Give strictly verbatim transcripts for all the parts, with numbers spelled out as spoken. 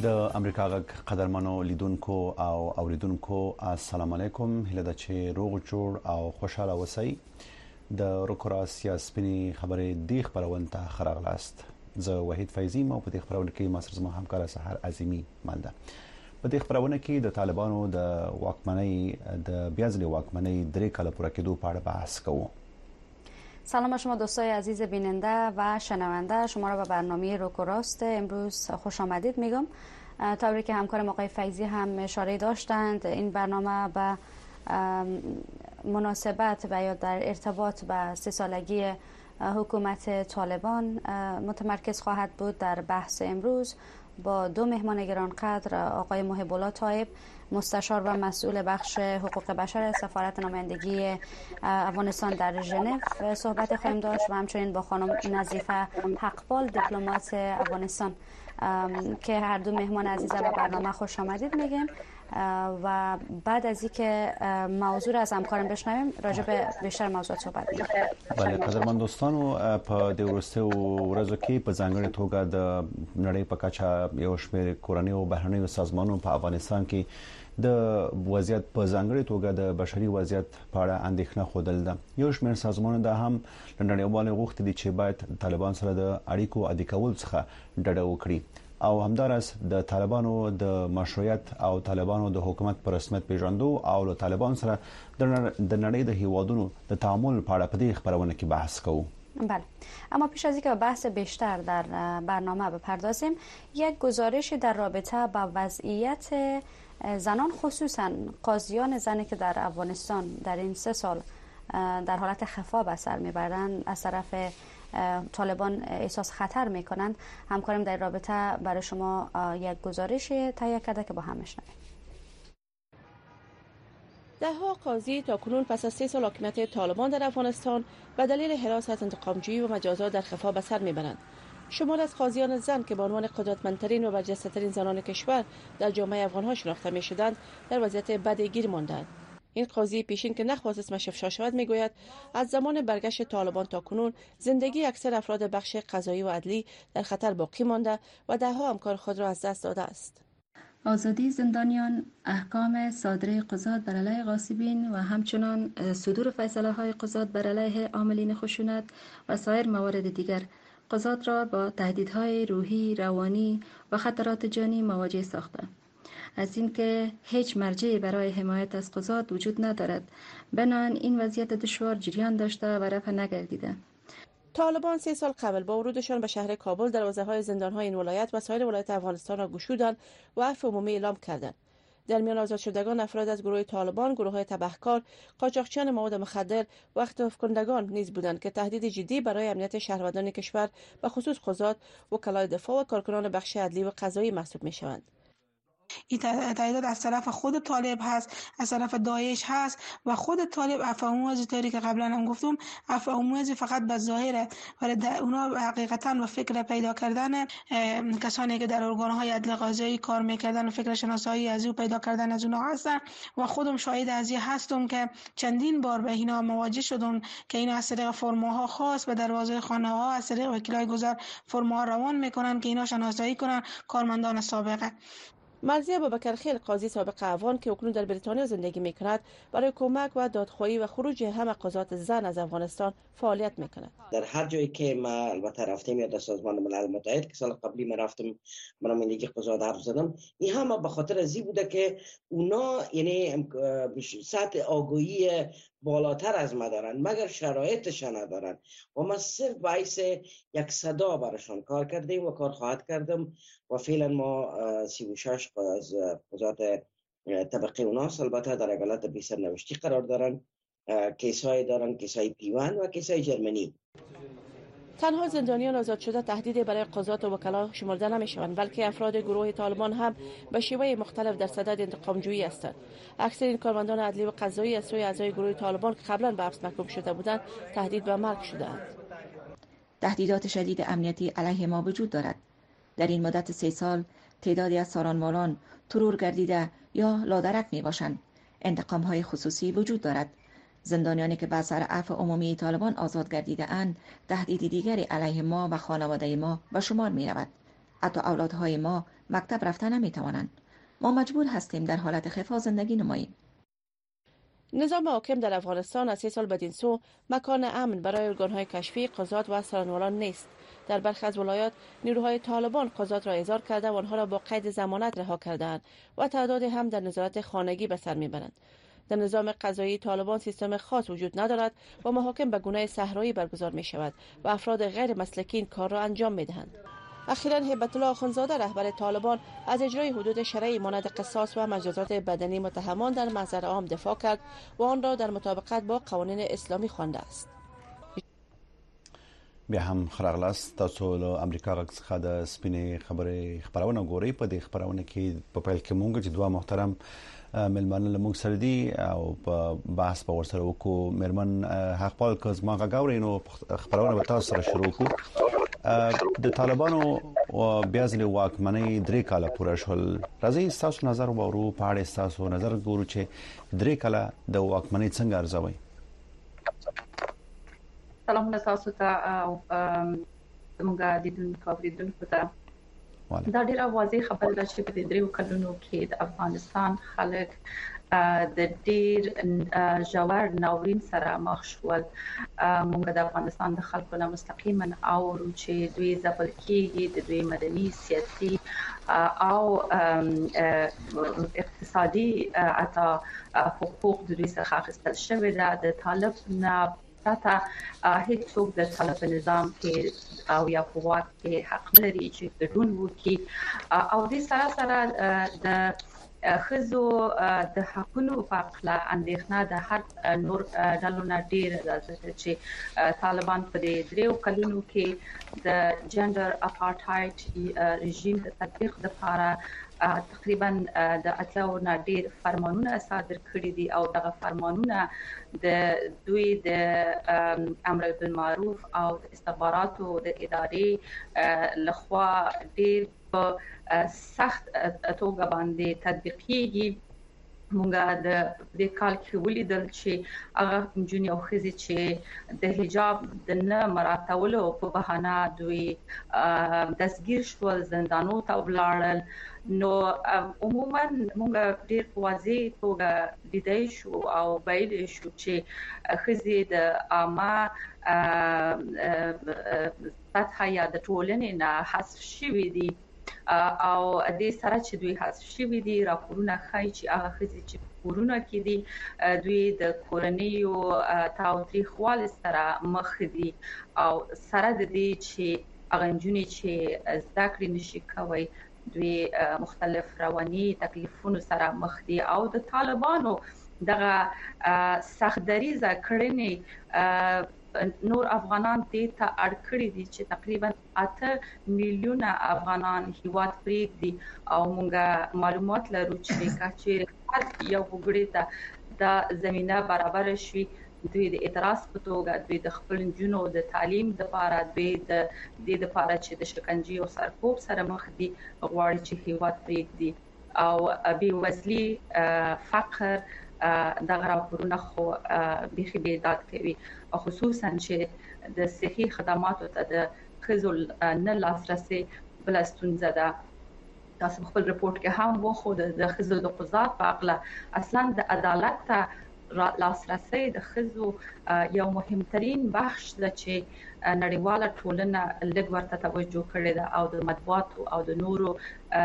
د امریکا غږ قدرمنو لیدونکو او اوریدونکو السلام علیکم، هله د چې روغ جوړ او خوشاله اوسئ. د روکورا سیاسپنی خبرې دی خبرونه ته خراغلاست. زه وحید فیضی مو په دې خبرونه کې ما سره زما همکار سحر عظیمی مالده. په دې خبرونه کې د طالبانو د واکمنۍ د بیازلي واکمنۍ درې کاله پوره کېدو په اړه بحث کوو. سلام شما دوستای عزیز بیننده و شنونده، شما را به برنامه روکوراست امروز خوش آمدید میگم. طوری که همکارم آقای فیضی هم اشاره داشتند، این برنامه به مناسبت و یا در ارتباط با سه سالگی حکومت طالبان متمرکز خواهد بود. در بحث امروز با دو مهمان گرانقدر، آقای محب الله طایب، مستشار و مسئول بخش حقوق بشر سفارت نمایندگی افغانستان در ژنو صحبت خواهیم داشت و همچنین با خانم نظیفه حقپال، دیپلمات افغانستان، که هر دو مهمان عزیز به برنامه خوش آمدید میگیم. و بعد از اینکه موضوع از همکارم بشنویم راجع به بیشتر موضوعات صحبت می‌کنیم. بله قدرمن دوستانو، په د ورسته ورځو کې په ځانګړي توګه د نړۍ په کچه یو شمېر کورنۍ او بهرنۍ سازمانونو په افغانستان کې د وضعیت په ځانګړي توګه د بشري وضعیت په اړه اندېښنه خوده ده. یو شمېر سازمانونه د هم نړیوال غوښتي دي چې باید طالبان سره د اړیکو عادي کول څخه ډډه وکړي او همدارس د طالبانو د مشروعیت او طالبانو د حکومت پر رسمیت پیژندو او له طالبان سره د نړۍ د هیوادونو د تعامل په اړه په دې خبرونه کې بحث کوو. بله، اما پیش از اینکه به بحث بیشتر در برنامه بپردازیم، یک گزارش در رابطه با وضعیت زنان، خصوصا قاضیان زنی که در افغانستان در این سه سال در حالت خفا به سر میبرند، از طرف طالبان احساس خطر میکنند، همکارم در رابطه برای شما یک گزارش تهیه کرده که با هم بشنویم. ده ها قاضی تا کنون پس از سه سال حکومت طالبان در افغانستان به دلیل حراست، انتقامجویی و مجازات در خفا به سر میبرند. شمار از قاضیان زن که به عنوان قدرتمندترین و برجسته‌ترین زنان کشور در جامعه افغان‌ها شناخته می‌شدند، در وضعیت بدی گیر ماندند. این قاضی پیشین که نخواست اسمش افشا شود میگوید از زمان برگشت طالبان تا کنون زندگی اکثر افراد بخش قضایی و عدلی در خطر باقی مانده و ده‌ها همکار خود را از دست داده است. آزادی زندانیان، احکام صادره قضات بر علیه غاصبین و همچنان صدور فیصله های قضات بر علیه عاملین خشونت و سایر موارد دیگر قضات را با تهدیدهای روحی، روانی و خطرات جانی مواجه ساخته. از اینکه هیچ مرجعی برای حمایت از قضات وجود ندارد، بنابراین این وضعیت دشوار جریان داشته و رفع نگردیده. طالبان سه سال قبل با ورودشان به شهر کابل دروازه‌های زندان‌های این ولایت و سایر ولایت افغانستان را گشودند و عفو عمومی اعلام کردند. در میان آزاد شدگان افراد از گروه طالبان، گروه‌های تبهکار، قاچاقچیان مواد مخدر و اختلاف کنندگان نیز بودند که تهدید جدی برای امنیت شهروندان کشور و خصوص قضات، وکلای دفاع و کارکنان بخش عدلی و قضایی محسوب می‌شوند. این تعداد از طرف خود طالب هست، از طرف داعش هست و خود طالب عفو عمومی طوری که قبلا هم گفتم عفو عمومی فقط به ظاهره، ولی اونا حقیقتا و فکر پیدا کردن کسانی که در ارگان‌های عدل قضایی کار میکردن و فکر شناسایی از او پیدا کردن از اونا هستن و خودم شاهد از این هستم که چندین بار به اینا مواجه شدم که اینا از طریق فرماها خاص به دروازه خانه‌ها از طریق وکلای گذار فرماها روان میکنن که اینا شناسایی کنن کارمندان سابقه. مرضیه ابوبکرخیل، قاضی سابق افغان که اکنون در بریتانیا زندگی میکند، برای کمک و دادخواهی و خروج همه قضات زن از افغانستان فعالیت میکند. در هر جایی که ما البته رفتیم یا در سازمان ملل متحد که سال قبلی ما رفتم نمایندگی قضات حرف زدم، این همه به خاطر ازی بوده که اونا یعنی سطح آگاهی بالاتر از ما دارن مگر شرایطش ندارن و ما صرف باعث یک صدا براشان کار کردیم و کار خواهد کردم و فعلا ما سی و شش از قضات طبقه اوناس البته در اقالت بی سرنوشتی قرار دارن، کیسای دارن، کیسای پیوند و کیسای جرمنی. تنها زندانیان آزاد شده تهدید برای قضات و وکلا شمرده نمیشوند، بلکه افراد گروه طالبان هم به شیوه مختلف در صدد انتقامجویی هستند. اکثر این کارمندان عدلی و قضایی از سوی اعضای گروه طالبان که قبلا به حبس محکوم شده بودند تهدید به مرگ شده‌اند. تهدیدات شدید امنیتی علیه ما وجود دارد. در این مدت سه سال تعدادی از سارانمالان ترور گردیده یا لادرک می باشند. انتقام های خصوصی وجود دارد. زندانیانی که به اثر عفو عمومی طالبان آزاد گردیده اند، تهدید دیگری علیه ما و خانواده ما به شمار می رود. حتی اولادهای ما مکتب رفتن نمی توانند. ما مجبور هستیم در حالت خفا زندگی نماییم. نظام حاکم در افغانستان از سه سال بدین سو مکان امن برای ارگانهای کشفی، قضات و سرانوالان نیست. در برخی از ولایات نیروهای طالبان قضات را احضار کرده و آنها را با قید ضمانت رها کردند و تعدادی هم در نظارت خانگی به سر میبرند. در نظام قضایی طالبان سیستم خاص وجود ندارد و محاکم به گونه صحرایی برگزار می شود و افراد غیر مسلکی این کار را انجام می دهند. اخیراً هیبت الله آخوندزاده رهبر طالبان از اجرای حدود شرعی مانند قصاص و مجازات بدنی متهمان در محضر عام دفاع کرد و آن را در مطابقت با قوانین اسلامی خوانده است. بیا هم خراغلاست تاسو له امریکا غږ څخه د سپینې خبرې خبرونه ګورئ. په دې خبرونه کې په پیل کې مونږ چې دوه محترم ملمن له موږ سره دي او په بحث په ورسره وکړو. ملمن حقپال که زما غږ اورئ نو خبرونه به تاسو سره شروع کړو. د طالبانو بیا ځلې واکمنۍ درې کاله پوره شول. راځئ تاسو نظر وورو په اړه تاسو نظر ګورو چې درې کاله د واکمنۍ څنګه ارزوي. سلام تاسو ته او موږ د دې کوریدونکو ته دا ډیره واضح خبره ده چې په دې دریو کلونو کې د افغانستان خلک د ډیر ژور ناورین سره مخ شول. موږ د افغانستان د خلکو نه مستقیما اورو چې دوی ځپل کېږي، د دوی مدني، سیاسي او اقتصادي عطا حقوق د دوی څخه اخیستل شوی ده. د طالب نه پرته هیڅ څوک د طالب نظام کې او یا قوت کې حق لري چې ګډون وکړي او د سره سره د خزو د حقونو په اړه اندېښنه د هر نور ډلو نه ډېر ده چې طالبان په دې دریو کلونو کې د جندر اپارټایډ رژیم د تطبیق لپاره تقریبا د اتلو نه ډېر فرمانونه صادر کړي دي او دغه فرمانونه د دوی د امر بالمعروف او د استخباراتو د ادارې لخوا ډېر په سخت توګه باندې تطبیقيږي. مونږ د دې کال کې ولیدل چې هغه جنونی او خزي چې د حجاب د نه مراتولو په بهانه دوی دستگیر شول، زندانو ته ولاړل. نو عموما مونږ ډیر واضح توګه لیدای شو او ویل شو چې خزي د عامه سطح یا د ټولنې نه حذف شوي دي او د سره چې دوی حذف شوي دي. راپورونه ښایي چې هغه خزي چې کورونه کې دي دوی د کورنیو تاوتریخوالي سره مخ دي او سره د دې چې هغه جنونی چې زده کړې نشي کوي دوی مختلف رواني تکلیفونو سره مخ دي او د طالبانو دغه سختدریزه کړنې نور افغانان دې ته اړ کړی دي چې تقریبا اته میلیونه افغانان هیواد پریږدي او موږ معلومات لرو چې کاچیر یو وګړي ته د زمينه برابر شي دوی د اعتراض په توګه دوی د خپل جنونو د تعلیم لپاره دوی د دې لپاره چې د شکنجې او سرکوب سره مخ دي غواړي چې هیواد پریږدي او بې وزلي فقر دغه راپورونه خو بيخي بیداد کوي او خصوصا چې د صحي خدماتو ته د خزل نه لاسرسي بل ستونزه ده. تاسو خپل رپورت کې هم وخو د خزل د قضات په اړه اصلا د عدالت ته لاسرسي د خزو یو مهمترین بخش ده چې نړیواله ټولنه لږ ورته توجه کړې ده او د مطبوعاتو او د نورو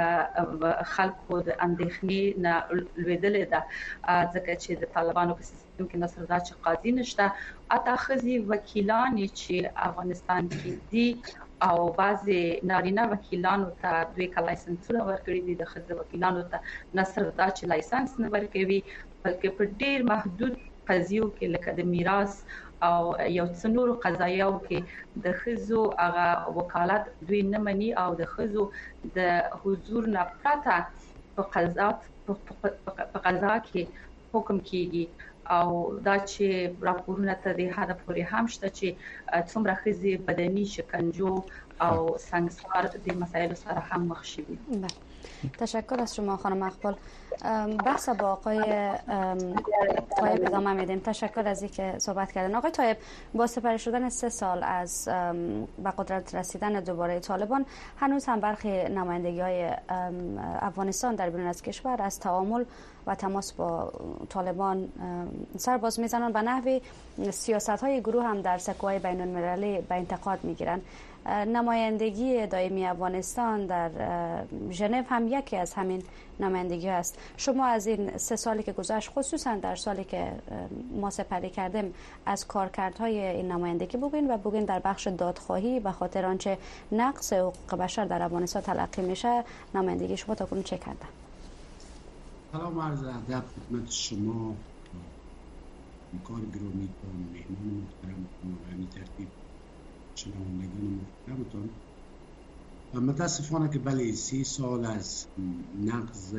خلکو د اندېښنې نه لویدلې ده ځکه چې د طالبانو په سیستم کې نصر الله چې قاضي نشته اته خزي وکیلان چې افغانستان کې دي او بعضي نارینه وکیلانو ته دوی کا لایسنسونه ورکړي دي د خزو وکیلانو ته نصر الله چې لایسنس نه ورکوي بلکې په ډیر محدود قضیو کې لکه د میراث او یو څنور قضایاو کې د خزو هغه وکالت دوی نه مني او د خزو د حضور نه پراته په قضات په قضا کې حکم کیږي او دا چې راپورونه ته د هدا پورې هم شته چې څومره خزي بدني شکنجو او سنگسار د مسایلو سره هم مخ شوي. تشکر از شما خانم اقبال. بحث با آقای طایب ادامه میدیم. تشکر از اینکه صحبت کردن. آقای طایب، با سپری شدن سه سال از به قدرت رسیدن دوباره طالبان، هنوز هم برخی نمایندگی های افغانستان در بیرون از کشور از تعامل و تماس با طالبان سر باز میزنن، به نحوی سیاست های گروه هم در سکوهای بین المللی به انتقاد میگیرن. نمایندگی دائمی افغانستان در ژنو هم یکی از همین نمایندگی است. شما از این سه سالی که گذشت، خصوصا در سالی که ما سپری کردیم، از کارکردهای این نمایندگی بگین و بگین در بخش دادخواهی به خاطر آنچه نقض حقوق بشر در افغانستان تلقی میشه، نمایندگی شما تاکنون چه کردن؟ سلام عرض ادب خدمت شما، همکار گرامی و مهمان محترم و همین ترتیب شنوندگان محترمتان. متاسفانه که بله، سی سال از نقض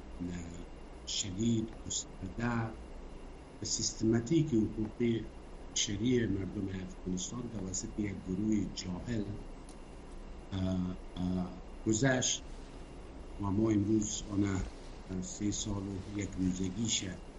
شدید گسترده و سیستماتیک حقوق بشری مردم افغانستان توسط یک گروه جاهل گذشت و ما امروز آن سی سال و یک روزگی شد.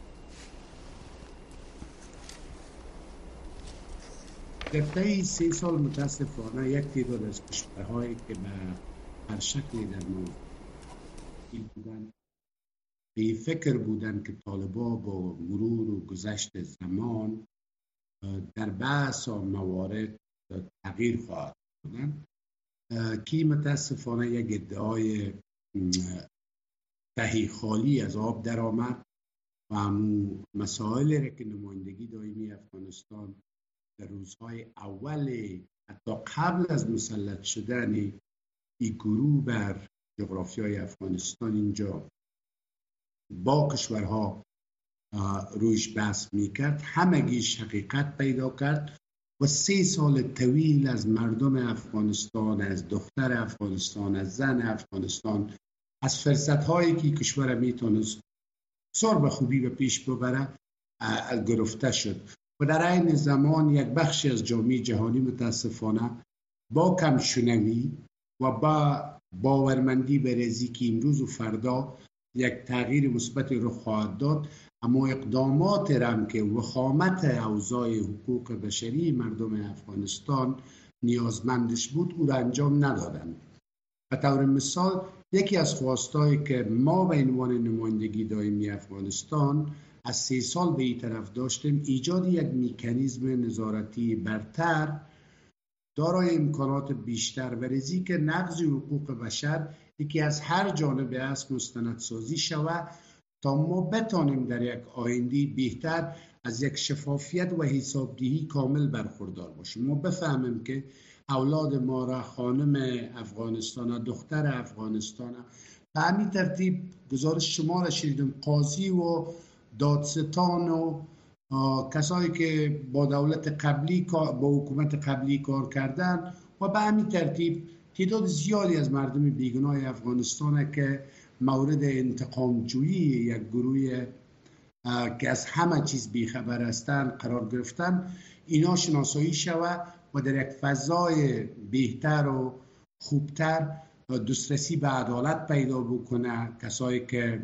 در طی سی سال متاسفانه یک تعداد از کشورهایی که به هر شکلی در موضوع بودن به فکر بودن که طالبا با مرور و گذشت زمان در بحث و موارد تغییر خواهد بودن، که متاسفانه یک ادعای تهی خالی از آب در آمد و همون مسائل را که نمایندگی دائمی افغانستان در روزهای اول حتی قبل از مسلط شدن این گروه بر جغرافیای افغانستان اینجا با کشورها رویش بحث میکرد، همگیش حقیقت پیدا کرد و سه سال طویل از مردم افغانستان، از دختر افغانستان، از زن افغانستان، از فرصت‌هایی که کشور میتونست سر به خوبی به پیش ببره گرفته شد و در عین زمان یک بخشی از جامعه جهانی متاسفانه با کمشنوی و با باورمندی به ریزی که امروز و فردا یک تغییر مثبت رو خواهد داد، اما اقدامات رم که وخامت اوضاع حقوق بشری مردم افغانستان نیازمندش بود او را انجام ندادند. به طور مثال یکی از خواستایی که ما به عنوان نمایندگی دائمی افغانستان از سه سال به این طرف داشتیم، ایجاد یک مکانیزم نظارتی برتر دارای امکانات بیشتر و ریزی که نقض حقوق بشر یکی از هر جانب است مستندسازی شود تا ما بتانیم در یک آینده بهتر از یک شفافیت و حسابدهی کامل برخوردار باشیم. ما بفهمیم که اولاد ما را، خانم افغانستان، دختر افغانستان، به همین ترتیب گزارش شما را شنیدیم، قاضی و دادستان و کسایی که با دولت قبلی با حکومت قبلی کار کردن و به همین ترتیب تعداد زیادی از مردم بیگناه افغانستان که مورد انتقام جویی یک گروه که از همه چیز بیخبر هستند قرار گرفتن، اینا شناسایی شود و در یک فضای بهتر و خوبتر دسترسی به عدالت پیدا بکنه کسایی که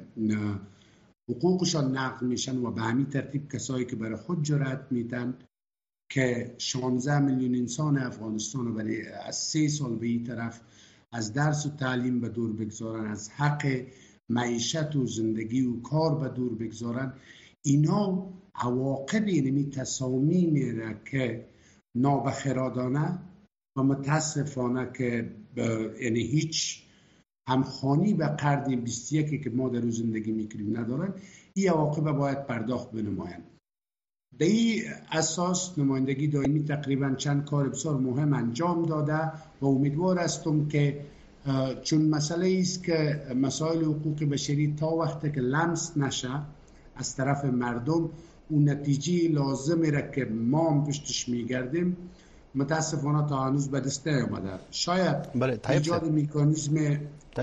حقوقشان نقض میشن و به همین ترتیب کسایی که برای خود جرأت میدن که شانزده میلیون انسان افغانستان رو برای از سه سال به این طرف از درس و تعلیم به دور بگذارن، از حق معیشت و زندگی و کار به دور بگذارن، اینا عواقب اینمی تصامیم میره که نابخردانه و متاسفانه که یعنی هیچ همخوانی به قرن بیست و یک که ما در روز زندگی میکنیم ندارن، این عواقب باید پرداخت بنمایند. در این اساس نمایندگی دائمی تقریبا چند کار بسیار مهم انجام داده و امیدوار هستم که چون مسئله است که مسائل حقوق بشری تا وقتی که لمس نشه از طرف مردم، اون نتیجه لازمی را که ما هم پشتش میگردیم متاسفانه تا هنوز به دست نیامده. شاید ایجاد مکانیزم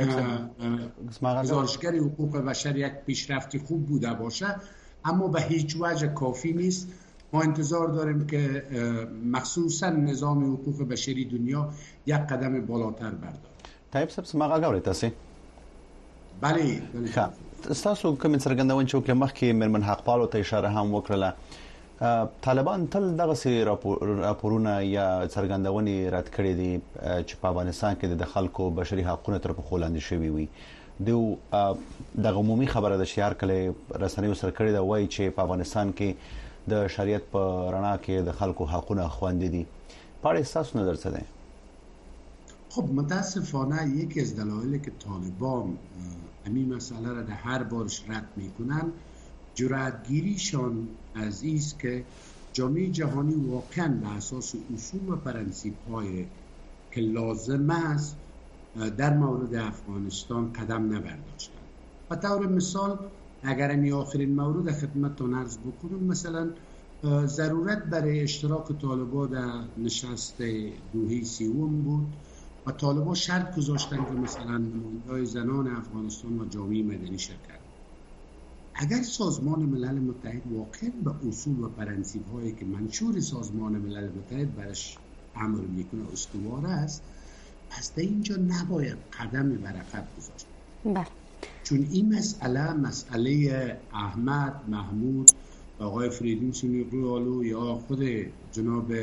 گزارشگری حقوق بشر یک پیشرفتی خوب بوده باشه، اما به هیچ وجه کافی نیست. ما انتظار داریم که مخصوصا نظام حقوق بشری دنیا یک قدم بالاتر برداره. طيب سب سماغ اگاوری تاسی بله ښه تاسو کوم څرګندون چې وکړه مخکې مرمن حق پالو ته اشاره هم وکړه. طالبان تل دغه سي راپورونه یا څرګندونې رد کړې دي چې په افغانستان کې د خلکو بشري حقوقو تر پخوا لاندې شوي وي. د دغه عمومي خبره د شهر کله رسنیو سره کړې ده وایي چې په افغانستان کې د شریعت په رڼا کې د خلکو حقوقونه خوندي دي. په اړه تاسو نظر څه دی؟ خب متاسفانه یکی از دلایلی که طالبان همین مسئله را در هر بارش رد میکنن جرأتگیریشان از ایست که جامعه جهانی واقعا به اساس اصول و پرنسیپ های که لازم است در مورد افغانستان قدم نبرداشتن. به طور مثال اگر این آخرین مورد خدمتتان عرض بکنم، مثلا ضرورت برای اشتراک طالبان در نشست دوحه سیوم بود و طالبان شرط گذاشتن که مثلا نماینده‌های زنان افغانستان و جامعه مدنی شرکت. اگر سازمان ملل متحد واقعا به اصول و پرنسیپ هایی که منشور سازمان ملل متحد برش عمل میکنه استوار است، پس در اینجا نباید قدم بر عقب گذاشت. بله. چون این مسئله مسئله احمد محمود، آقای فریدون سونیقلو یا خود جناب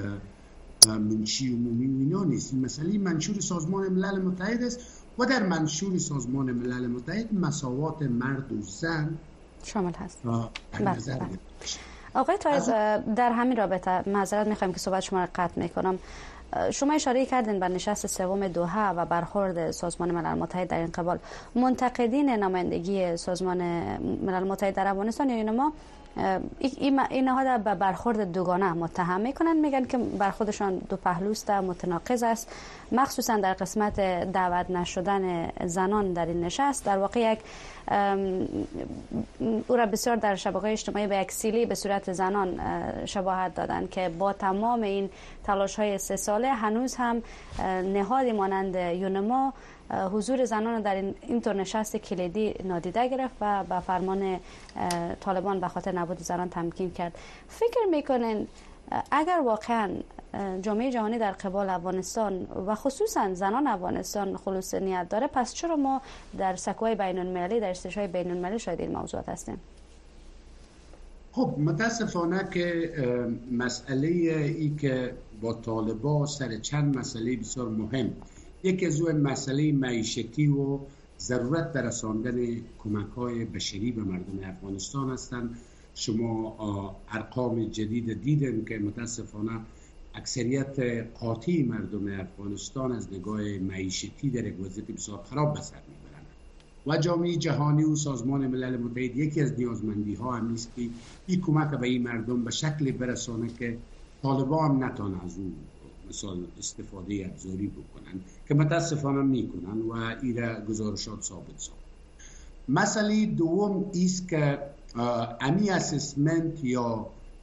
منشی عمومی و اینا نیست. این مسئله منشور سازمان ملل متحد است و در منشور سازمان ملل متحد مساوات مرد و زن شامل هست. بله. آقای طایب در همین رابطه معذرت میخوایم که صحبت شما را قطع میکنم. شما اشاره کردین به نشست سوم دوحه و برخورد سازمان ملل متحد در این قبال. منتقدین نمایندگی سازمان ملل متحد در افغانستان یا اینما اینها به برخورد دوگانه متهم میکنن، میگن که برخوردشان دو پهلوست، متناقض است، مخصوصا در قسمت دعوت نشدن زنان در این نشست. در واقع یک او را بسیار در شبکه‌های اجتماعی به یک سیلی به صورت زنان شباهت دادن که با تمام این تلاش های سه ساله هنوز هم نهادی مانند یونما حضور زنان در این اینطور نشست کلیدی نادیده گرفت و به فرمان طالبان به خاطر نبود زنان تمکین کرد. فکر میکنین اگر واقعا جامعه جهانی در قبال افغانستان و خصوصا زنان افغانستان خلوص نیت داره، پس چرا ما در سکوهای بین المللی در استشهای بین المللی شاید این موضوعات هستیم؟ خب متاسفانه که مسئله ای که با طالبان سر چند مسئله بسیار مهم، یکی از اون مسئله معیشتی و ضرورت در رساندن کمک‌های بشری به مردم افغانستان هستند. شما ارقام جدید دیدن که متاسفانه اکثریت قاطع مردم افغانستان از نگاه معیشتی در یک وضعیت بسیار خراب به سر میبرند و جامعه جهانی و سازمان ملل متحد یکی از نیازمندی ها هم است که این کمک به این مردم به شکل برسانه که طالبان نتوان از اون مثال استفاده ابزاری بکنن که متاسفانه میکنن و این گزارشات ثابت ساخت. مسئله دوم است که امی اسسمنت یا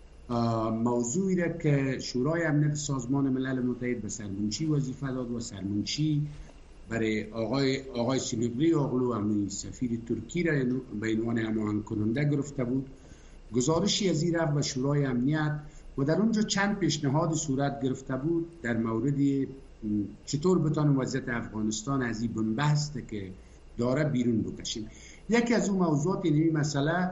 موضوعی را که شورای امنیت سازمان ملل متحد به سرمنشی وظیفه داد و سرمنشی برای آقای آقای سونیقلو امی سفیر ترکی را به عنوان هماهنگ کننده گرفته بود، گزارشی از این رفت به شورای امنیت و در اونجا چند پیشنهاد صورت گرفته بود در مورد چطور بتانیم وضعیت افغانستان از این بنبست که داره بیرون بکشیم. یکی از اون موضوعات این مسئله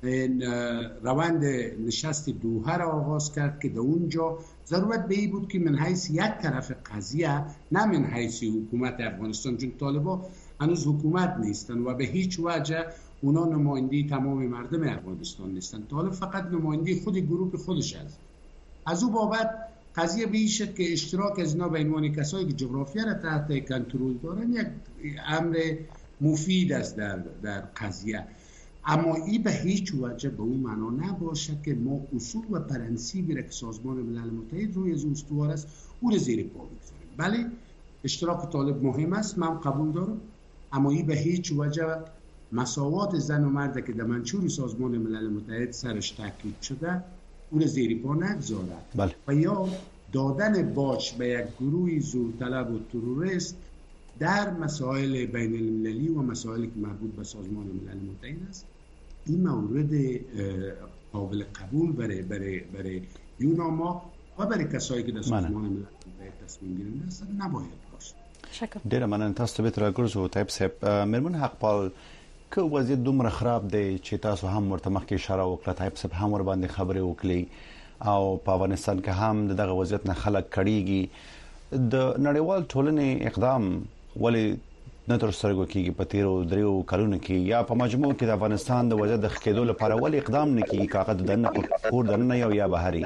روند نشست دوحه را آغاز کرد که در اونجا ضرورت به این بود که من حیث یک طرف قضیه، نه من حیث حکومت افغانستان، چون طالبان هنوز حکومت نیستن و به هیچ وجه اونا نماینده تمام مردم افغانستان نیستن. طالب فقط نماینده خود گروه خودش است. از او بابت قضیه به این شکل که اشتراک از اینا به عنوان کسایی که جغرافیا را تحت کنترل دارن یک امر مفید است در در قضیه، اما این به هیچ وجه به اون معنا نباشه که ما اصول و پرنسیبی را که سازمان ملل متحد روی از استوار است او را زیر پا بگذاریم. بله اشتراک طالب مهم است، من قبول دارم، اما این به هیچ وجه مساوات زن و مرد که در منشور سازمان ملل متحد سرش تاکید شده او را زیر پا نگذارد. بله. و یا دادن باج به یک گروه زورطلب و تروریست در مسائل بین المللی و مسائلی که مربوط به سازمان ملل متحد است، این مورد قابل قبول برای برای برای یوناما و برای کسایی که در سازمان ملل متحد تصمیم گیرنده هستند نباید باشه. ډیره مننه تاسو ته به راګرځو طيب صاحب مرمن حقپال که وضعیت دومره خراب دی چې تاسو هم ورته مخکې اشاره وکړه طيب صاحب هم ور باندې خبرې وکړي او په افغانستان کې هم دغه وضعیت نه خلک کړيږي د نړیوال ټولنې اقدام ولې نه تر سترګو کېږي په تیرو دریو کلونو کې یا په مجموع کې د افغانستان د وضعیت د ښه کېدو لپاره ولې اقدام نه کیږي کاغذ دنه کور دنه یو یا بهري؟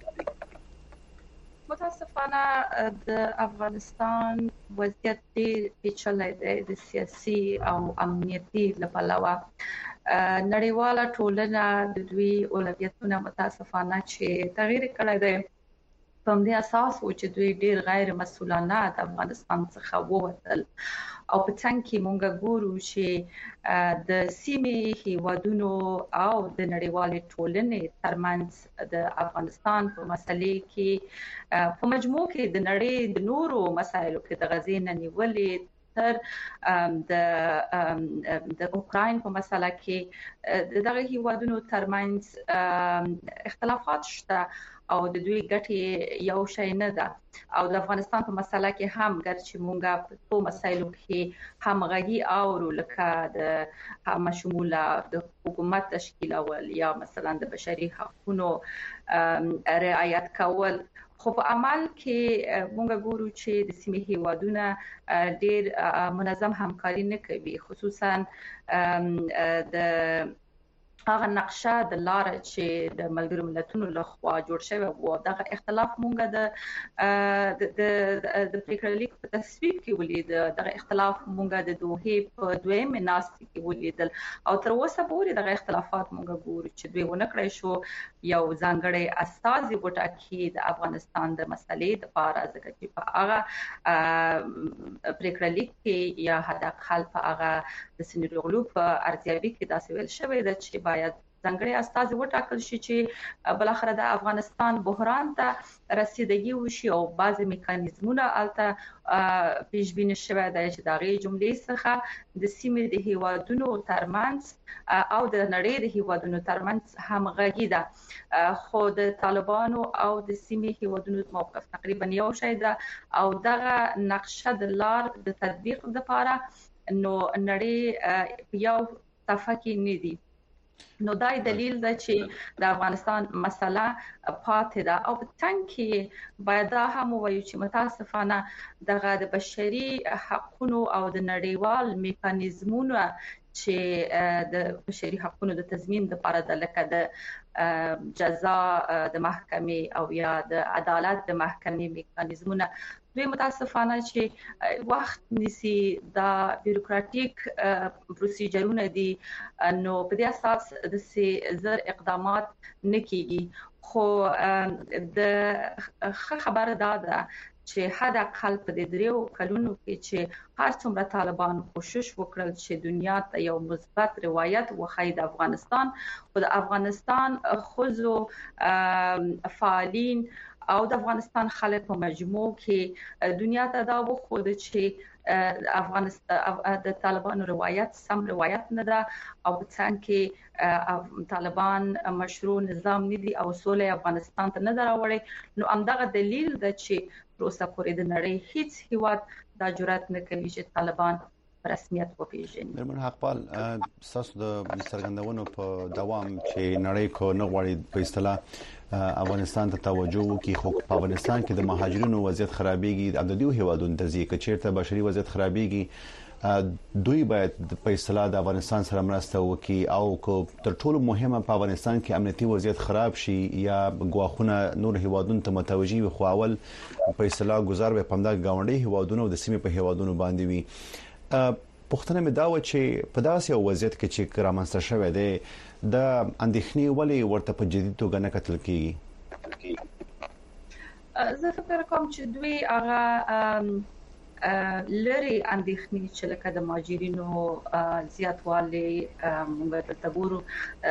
متاسفانه د افغانستان وضعیت ډېر پیچلی دی د سیاسي او امنیتي لپاره. نړیواله ټولنه د دوی اولویتونه متاسفانه چې تغییر کړی دی په دې اساس و چې دوی ډېر غیر مسؤلانه د افغانستان څخه ووتل او په څنګه کې مونږ ګورو چې د سیمې هیوادونو او د نړیوالې ټولنې ترمنځ د افغانستان په مسلې کې په مجموع کې د نړۍ د نورو مسایلو کې د غزې نه نیولې تر د د اوکراین په مسله کې دغه هیوادونو ترمنځ اختلافات شته او د دوی ګټې یو شی نه ده او د افغانستان په مسله کې هم ګرچې مونږه په ټولو مسایلو کې همغږي او لکه د هم شموله د حکومت تشکیل اول یا مثلا د بشري حقوقو رعایت کول، خو په عمل کې مونږ ګورو چې د سیمې هیوادونه ډېر منظم همکاري نه کوي، خصوصا د هغه نقشه د لار چې د ملګرو ملتونو لخوا جوړ شوی و دغه اختلاف مونږ د د د پریکړه لیک په تصویب کې ولید، دغه اختلاف مونږ د دوه په دویم ناست کې ولیدل او تر اوسه پورې دغه اختلافات مونږ ګورو چې دوی ونه کړی شو یو ځانګړی استازي وټاکي د افغانستان د مسلې د لپاره، ځکه چې په هغه پریکړه لیک کې یا حداقل په هغه د سنیرغلو په ارزیابي کې داسې ویل شوی دی چې باید ځانګړی استازي وټاکل شي چې بل اخر د افغانستان بحران ته رسیدګي وشي او بعض میکانیزمونه الته پیشبینی شوی دی چې دغه جملې څخه د سیمې د هیوادونو ترمنځ او د نړۍ د هیوادونو ترمنځ همغږي ده، خو د طالبانو او د سیمې هیوادونو موقف تقریبا یو شی ده او دغه نقشه د لار د تطبیق لپاره نو نړۍ یو صفحه کې نه دي. نو دای دلیل ده چې د افغانستان مسله پاتې ده او په څنګه کې باید هم وایو چې متاسفانه دغه د بشري حقوقو او د نړیوال میکانیزمونو چې د بشري حقوقو د تضمین لپاره د لکه د جزا د محکمې او یا د عدالت د محکمې میکانیزمونه دوی متاسفانه چې وخت نیسي دا بیروکراتیک پروسیجرونه دي، نو په دې اساس د سي زر اقدامات نکېږي. خو د خبره دا ده چې حد اقل په دې دریو کلونو کې چې هر څومره طالبان کوشش وکړل چې دنیا ته یو مثبت روایت وښایي د افغانستان او د افغانستان خزو فعالین او د افغانستان خلک په مجموع کې دنیا ته دا وښود چې افغانستان د طالبانو روایت سم روایت نه ده او څنګه کې طالبان مشروع نظام نه دي او سولې افغانستان ته نه دراوړي، نو همدغه دلیل ده چې روسا پورې د نړۍ هیڅ هیواد دا جرأت نه کوي چې طالبان رسمیت وپیژني. مرمن حقپال تاسو د څرګندونو په دوام چې نړۍ کو نه غواړي په اصطلاح افغانستان ته توجه وکړي، خو په افغانستان کې د مهاجرینو وضعیت خرابېږي، د دوی هیوادونو ته ځي که چیرته بشري وضعیت خرابېږي دوی باید په اصطلاح د افغانستان سره مرسته وکړي او کو تر ټولو مهمه په افغانستان کې امنیتي وضعیت خراب شي یا غواخونه نور هیوادونو ته متوجي وي، خو اول په اصطلاح گزار به پمدا گاونډي هیوادونو د سیمې په هیوادونو باندې وي. پښتنه مې دا و چې په داسې وضعیت کې چې رامنځته شوی دی د اندېښنې ولې ورته په جدي توګه نه کتل کیږي؟ زه فکر کوم چې دوی هغه لری اندېښنې چې لکه د مهاجرینو زیاتوالی موږ دلته ګورو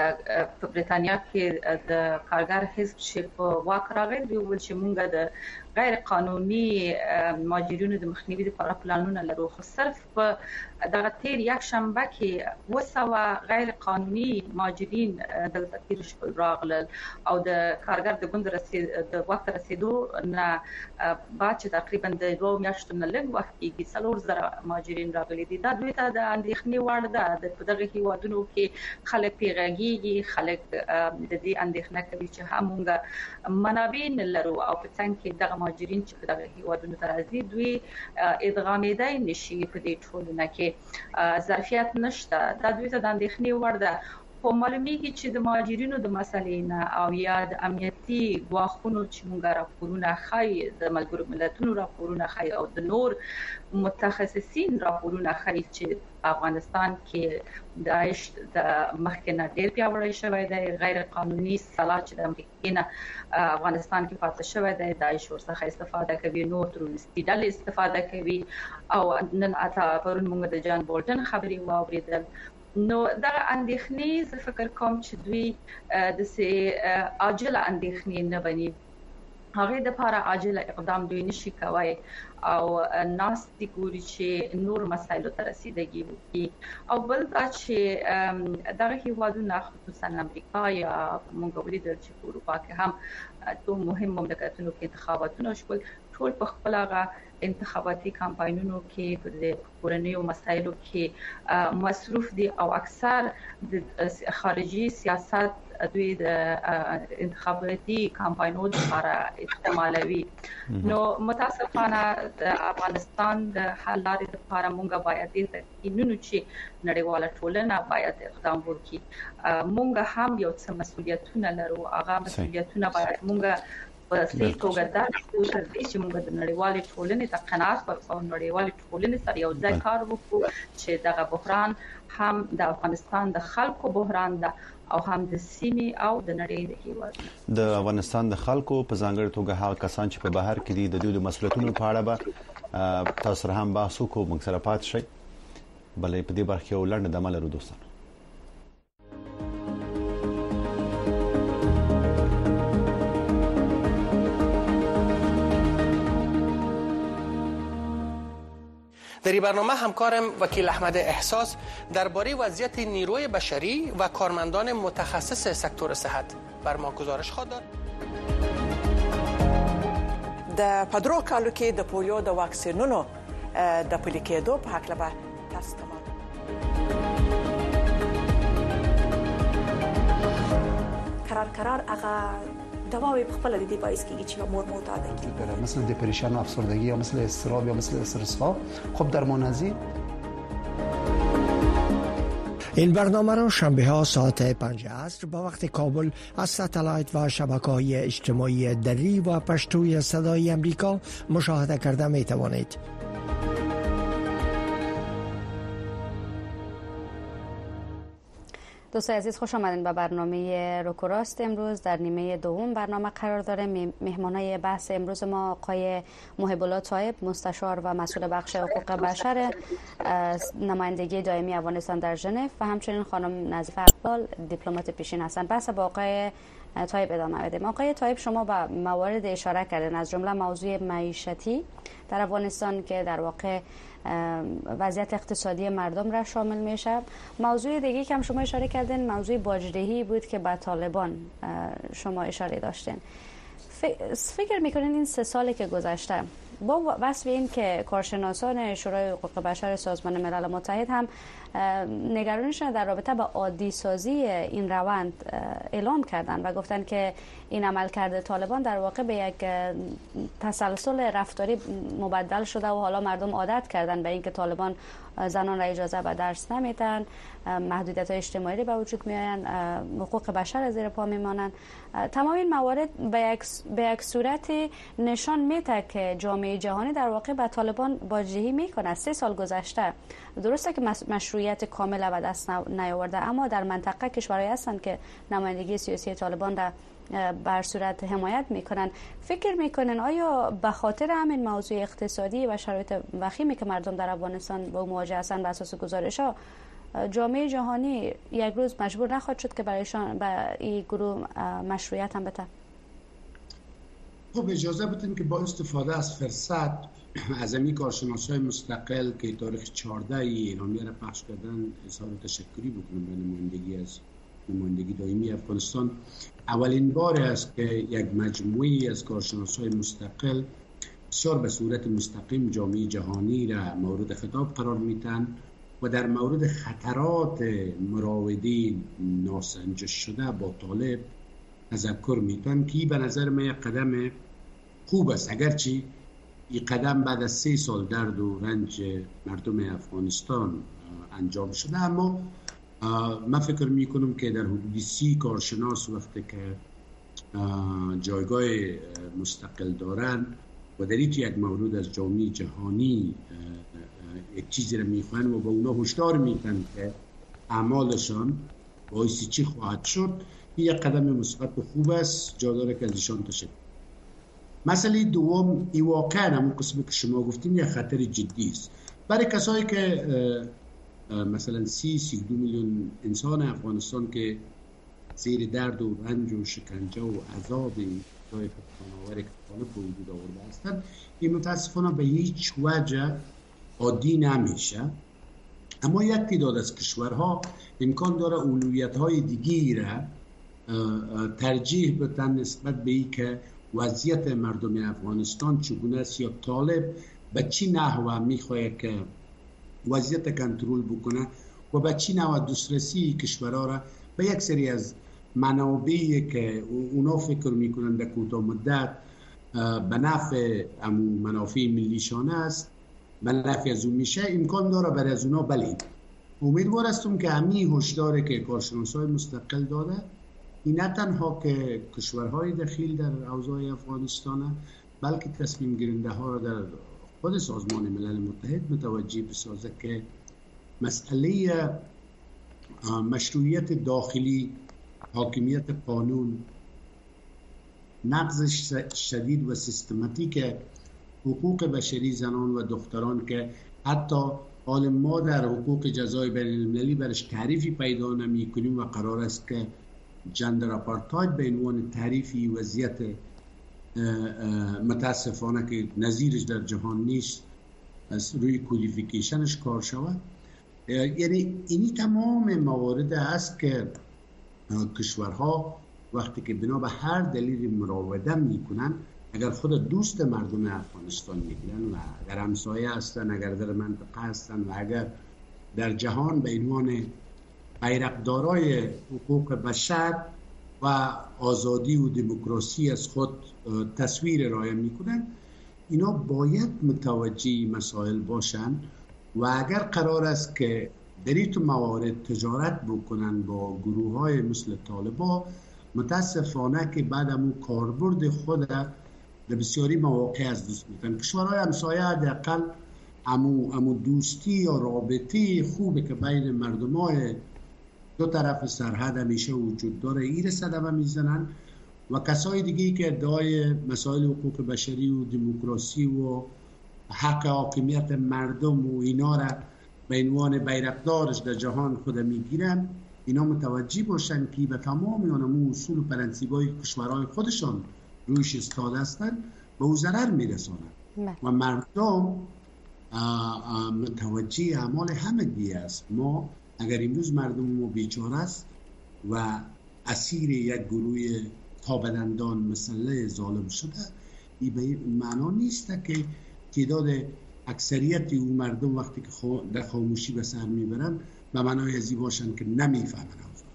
په برېټانیا کې د کارګر حزب چې په واک راغی دوی ول چې موږ د غیر قانوني مهاجرینو د مخنیوي لپاره پلانونه لرو، خو صرف په دغه تیر یک شنبه کې وسوه غیر قانوني مهاجرین دلته تیر شول راغلل او د کارګر د ګوند رسید د وخت رسیدو نه بعد چې تقریبا د دوه میاشتو نه لږ وخت کې څلور زره مهاجرین راغلي دي. دا دوی ته د اندېښنې وړ ده. د دغه هیوادونو کې خلک پیغاږي، خلک د دې اندېښنه کوي چې همغه منابع نه لرو او په څنګه کې دغه مهاجرین چې په دغه هیوادونو ته راځي دوی ادغامېدای نشي په دې ټولنه کې ظرفیت نشته. دا دوی ته د اندېښنې وړ ده. خو معلومیږي چې د مهاجرینو د مسلې نه او یا د امنیتي ګواښونو چې موږ راپورونه خای د ملګرو ملتونو راپورونه خای او د نور متخصصین راپورونه خای چې افغانستان کې داعش د مخکنه ډېر پیاوړی شوی دی، غیر قانوني سلاح چې د امریکا نه افغانستان کې پاتې شوی دی، داعش ورڅخه استفاده کوي، نور تروریستي ډلې استفاده کوي او نن اته پرون موږ د جان بولټن خبري واوریدل. نو دا اندېښنې زه فکر کوم چې دوی د سي عاجله اندېښنې نه بني، هغه د لپاره عاجله اقدام دوی نشي کوي او ناس دي ګوري چې نور مسایلو ته رسیدګي وکړي. او بل دا چې دغه هیوادونه خصوصا امریکا یا موږ ولیدل چې په اروپا کې هم دوه مهم مملکتونو کې انتخاباتونه شول، ټول په خپل هغه انتخاباتي کمپاینونو کې په کورنیو مسایلو کې مصروف دي او اکثر د خارجي سیاست دوی د انتخاباتي کمپاینونو لپاره استعمالوي. نو متاسفانه د افغانستان د حل لارې لپاره موږ باید دې تکینونو چې نړیواله ټولنه باید اقدام وکړي. موږ هم یو څه مسؤلیتونه لرو، هغه مسؤلیتونه باید موږ په صحیح توګه دا چې موږ د نړیوالې ټولنې ته قناعت ورکړو، نړیوالې ټولنې سره یو ځای کار وکړو چې دغه بحران هم د افغانستان د خلکو بحران ده او هم د سیمې او د نړۍ د هیوادونو د افغانستان د خلکو په ځانګړي توګه هغه کسان چې په بهر کې دي د دوی د مسؤلیتونو په اړه به تاسو هم بحث وکړو. موږ سره پات شئ بلې په دې برخه یو لړ د عمل دوستانو. در این برنامه همکارم وکیل احمد احساس درباره وضعیت نیروی بشری و کارمندان متخصص سکتور صحت بر ما گزارش خواهد داد. د پدرو کالو کې د پولیو د واکسینونو د پلي کېدو په حق لبا تاسو ته قرار قرار هغه دواوی په خپل د دې باعث کیږي چې مور معتاده کیږي، مثل دپرشن و افسردگی یا مثل اضطراب یا مثل استرس ها. خب در مانزی این برنامه را شنبه ها ساعت پنج عصر با وقت کابل از ستلایت و شبکه‌های اجتماعی دری و پشتوی صدای امریکا مشاهده کرده می توانید. دوستان عزیز خوش آمدین به برنامه روکوراست. امروز در نیمه دوم برنامه قرار داره. مهمانای بحث امروز ما آقای محب الله طایب، مستشار و مسئول بخش حقوق بشر نمایندگی دائمی افغانستان در ژنو و همچنین خانم نظیفه اقبال دیپلمات پیشین هستند. بحث با آقای طایب ادامه بدیم. آقای طایب شما به موارد اشاره کردین از جمله موضوع معیشتی در افغانستان که در واقع وضعیت اقتصادی مردم را شامل میشه. موضوع دیگه که هم شما اشاره کردین موضوع باجدهی بود که به طالبان شما اشاره داشتین. فکر میکنین این سه سالی که گذشته با وصف این که کارشناسان شورای حقوق بشر سازمان ملل متحد هم نگرانیشون در رابطه با عادی سازی این روند اعلام کردن و گفتن که این عملکرد طالبان در واقع به یک تسلسل رفتاری مبدل شده و حالا مردم عادت کردن به اینکه طالبان زنان را اجازه به درس نمیدن، محدودیت اجتماعی به وجود میآیند، حقوق بشر زیر پا میمانند. تمام این موارد به یک به یک صورت نشان میده که جامعه جهانی در واقع به طالبان باجدهی میکنه. سه سال گذشته درسته که مشروعیت کامل به دست نیاورده، اما در منطقه کشورهایی هستند که نمایندگی سیاسی طالبان را بر صورت حمایت میکنن. فکر میکنن آیا به خاطر همین موضوع اقتصادی و شرایط وخیمی که مردم در افغانستان با مواجه هستند به اساس گزارش‌ها جامعه جهانی یک روز مجبور نخواهد شد که برایشان به این گروه مشروعیت هم بده؟ خب اجازه بدین که با استفاده از فرصت از امی کارشناسای مستقل که تاریخ چهارده اعلامیه را پخش کردن اظهار تشکری بکنم به نمایندگی از نمایندگی دائمی افغانستان. اولین بار است که یک مجموعی از کارشناسای مستقل بسیار به صورت مستقیم جامعه جهانی را مورد خطاب قرار میدن و در مورد خطرات مراودین ناسنجش شده با طالب تذکر میتن که به نظر من یک قدم خوب است، اگرچه این قدم بعد از سه سال درد و رنج مردم افغانستان انجام شده، اما من فکر میکنم که در حدود سی کارشناس وقتی که جایگاه مستقل دارن و در یک مورد از جامعه جهانی یک چیزی را میخوان و با اونا هشدار میدن که اعمالشان باعث چی خواهد شد، یک قدم مثبت و خوب است، جا داره که از ایشان تشکر. مسئله دوم، این واقعا همون قسمی که شما گفتیم یک خطر جدی است برای کسایی که مثلا سی سی دو میلیون انسان افغانستان که زیر درد و رنج و شکنجه و عذاب جای خانواده که طالب به وجود آورده هستند، این متاسفانه به هیچ وجه عادی نمیشه. اما یک تعداد از کشورها امکان داره اولویت‌های دیگری را ترجیح بدن نسبت به این که وضعیت مردم افغانستان چگونه است یا طالب به چی نحو میخواد که وضعیت کنترل بکنه و به چی نحو دسترسی کشورها را به یک سری از منابعی که اونا فکر میکنن در کوتاه مدت به نفع منافع ملیشانه است به نفع از اون میشه، امکان داره برای از اونا بلید. امیدوار هستم که همین هشداری که کارشناسای مستقل داده این نه تنها که کشورهای دخیل در اوضاع افغانستان بلکه تصمیم گیرنده ها را در خود سازمان ملل متحد متوجه بسازه که مسئله مشروعیت داخلی، حاکمیت قانون، نقض شدید و سیستماتیک حقوق بشری زنان و دختران که حتی حال ما در حقوق جزای بین المللی برش تعریفی پیدا نمی کنیم و قرار است که جندر اپارتاید به عنوان تعریفی وضعیت متاسفانه که نظیرش در جهان نیست از روی کودیفیکیشنش کار شود. یعنی اینی تمام موارد است که کشورها وقتی که بنا به هر دلیل مراوده میکنن، اگر خود دوست مردم افغانستان میگیرن و اگر همسایه هستن، اگر در منطقه هستن و اگر در جهان به عنوان بیرقدارای حقوق بشر و آزادی و دموکراسی از خود تصویر ارائه میکنن، اینا باید متوجه مسائل باشن و اگر قرار است که در این موارد تجارت بکنن با گروه های مثل طالبان، متاسفانه که بعد همون کاربرد خود در بسیاری مواقع از دست میدن. کشورهای همسایه حداقل همون همون دوستی یا رابطه خوبه که بین مردم های دو طرف سرحد همیشه وجود داره این صدمه میزنن و کسای دیگه که ادعای مسائل حقوق بشری و دموکراسی و حق حاکمیت مردم و اینا را به عنوان بیرقدارش در جهان خود میگیرن، اینا متوجه باشن که به تمام اون اصول و پرنسیبای کشورهای خودشان رویش استاده هستن به او ضرر میرسانن و مردم متوجه اعمال همگی است. ما اگر امروز مردم ما بیچاره است و اسیر یک گروه تابدندان مسلح ظالم شده، این به معنا نیست که تعداد اکثریت او مردم وقتی که در خاموشی به سر میبرن به معنای ازی باشن که نمیفهمن.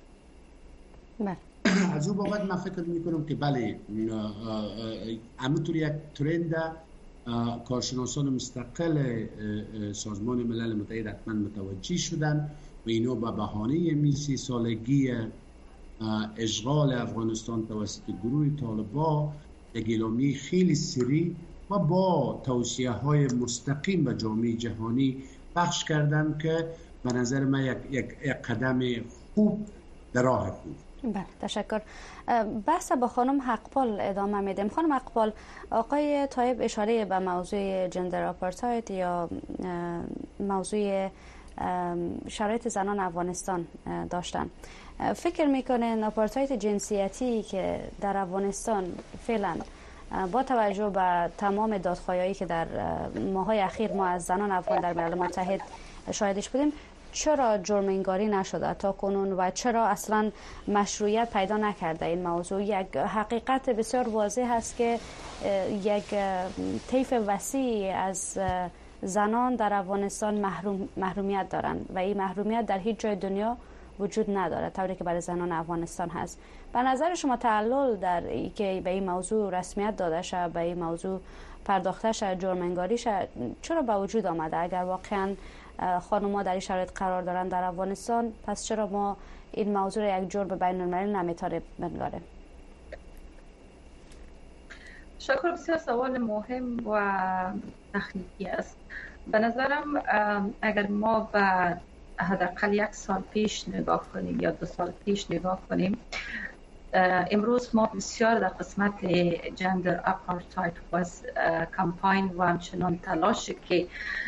از او بابت من فکر میکنم که بله همونطور یک ترند کارشناسان مستقل سازمان ملل متحد حتما متوجه شدن و اینا به بهانه میسی سالگی اشغال افغانستان توسط گروه طالبان یک اعلامیه خیلی سری و با توصیه های مستقیم به جامعه جهانی پخش کردن که به نظر من یک, یک, یک قدم خوب در راه خوب. بله تشکر. بحث با خانم حقپال ادامه میدیم. خانم حقپال، آقای طایب اشاره به موضوع جندر آپارتاید یا موضوع شرایط زنان افغانستان داشتن. فکر میکنه آپارتاید جنسیتی که در افغانستان فعلا با توجه به تمام دادخواهی که در ماهای اخیر ما از زنان افغان در ملل متحد شاهدش بودیم، چرا جرم انگاری نشده تا کنون و چرا اصلا مشروعیت پیدا نکرده این موضوع؟ یک حقیقت بسیار واضح هست که یک طیف وسیع از زنان در افغانستان محروم محرومیت دارند و این محرومیت در هیچ جای دنیا وجود نداره طوری که برای زنان افغانستان هست. به نظر شما تعلل در ای که به این موضوع رسمیت داده شه، به این موضوع پرداخته شه، جرم انگاری شه، چرا به وجود آمده؟ اگر واقعا خانم‌ها در این شرایط قرار دارن در افغانستان، پس چرا ما این موضوع یک جرم بین المللی نمیتونه بنگاره؟ شکر، بسیار سوال مهم و تکنیکی است. به نظرم اگر ما به حداقل یک سال پیش نگاه کنیم یا دو سال پیش نگاه کنیم، امروز ما بسیار در قسمت جندر اپارتاید و کمپاین و همچنان تلاش که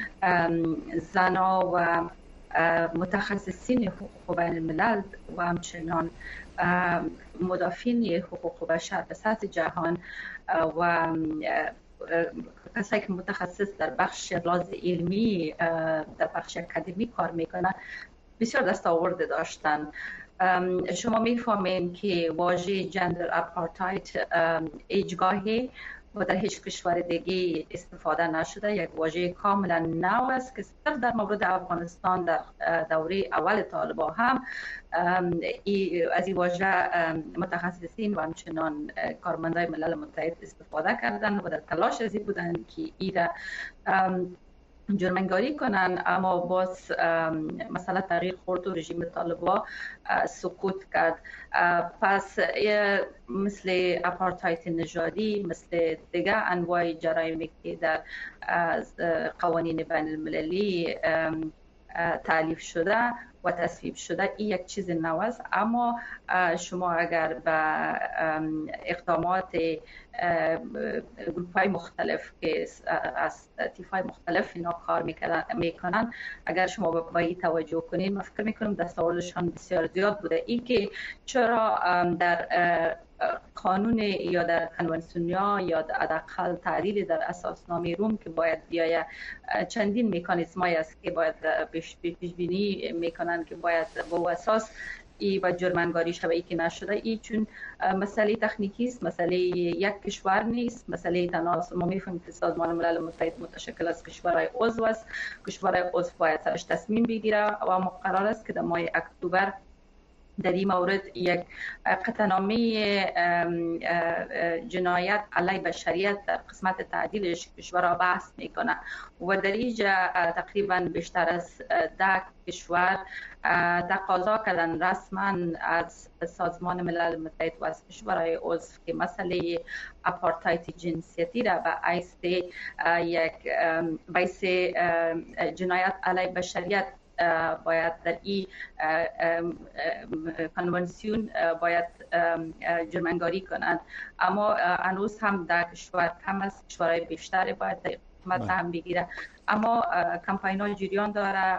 زنا و متخصصین حقوق بین الملل و همچنان مدافعین حقوق بشر به سطح جهان و کسایی که متخصص در بخش لحاظ علمی در بخش اکادمی کار میکنن بسیار دستاورد داشتن. شما میفهمین که واژه جندر اپارتاید هیچگاهی و در هیچ کشور دیگه استفاده نشده، یک واژه کاملا نو است که صرف در مورد افغانستان در دوره اول طالبان هم از این واژه متخصصین و همچنان کارمندای ملل متحد استفاده کردن و در تلاش ازی بودن که ایره جرمنگاری کنن، اما باز مثلا تغییر خورد و رژیم طالبان سکوت کرد. پس مثل اپارتاید نژادی، مثل دیگه انواع جرایمی که در قوانین بین المللی تعلیف شده و تصویب شده، این یک چیز نو است. اما شما اگر به اقدامات گروپ‌های مختلف که از طیف‌های مختلف اینا کار میکنن، اگر شما به این توجه کنین، من فکر میکنم دستاوردشان بسیار زیاد بوده. این که چرا در قانون یا در کنوانسیونیا یا حداقل تعدیل در اساسنامه روم که باید بیاید چندین مکانیزمایی است که باید پیش بینی میکنن که باید با اساس ای و جرمنگاری شوی که نشده، ای چون مسئله تکنیکی است، مسئله یک کشور نیست، مسئله تناسب. ما میفهمیم که سازمان ملل متحد متشکل از کشورهای عضو است، کشورهای عضو باید سرش تصمیم بگیره و مقرر است که در ماه اکتبر در این مورد یک قطعنامه جنایت علیه بشریت در قسمت تعدیلش کشورها بحث میکنه و در اینجا تقریبا بیشتر از ده کشور تقاضا کردن رسما از سازمان ملل متحد و از کشورهای عضو که مسئله اپارتاید جنسیتی را به حیث یک باعث جنایت علیه بشریت باید در این کنوانسیون باید جرمنگاری کنند. اما هنوز هم در کشور کم است، کشورهای بیشتر باید در قسمت هم بگیره. اما کمپاین ها جریان داره،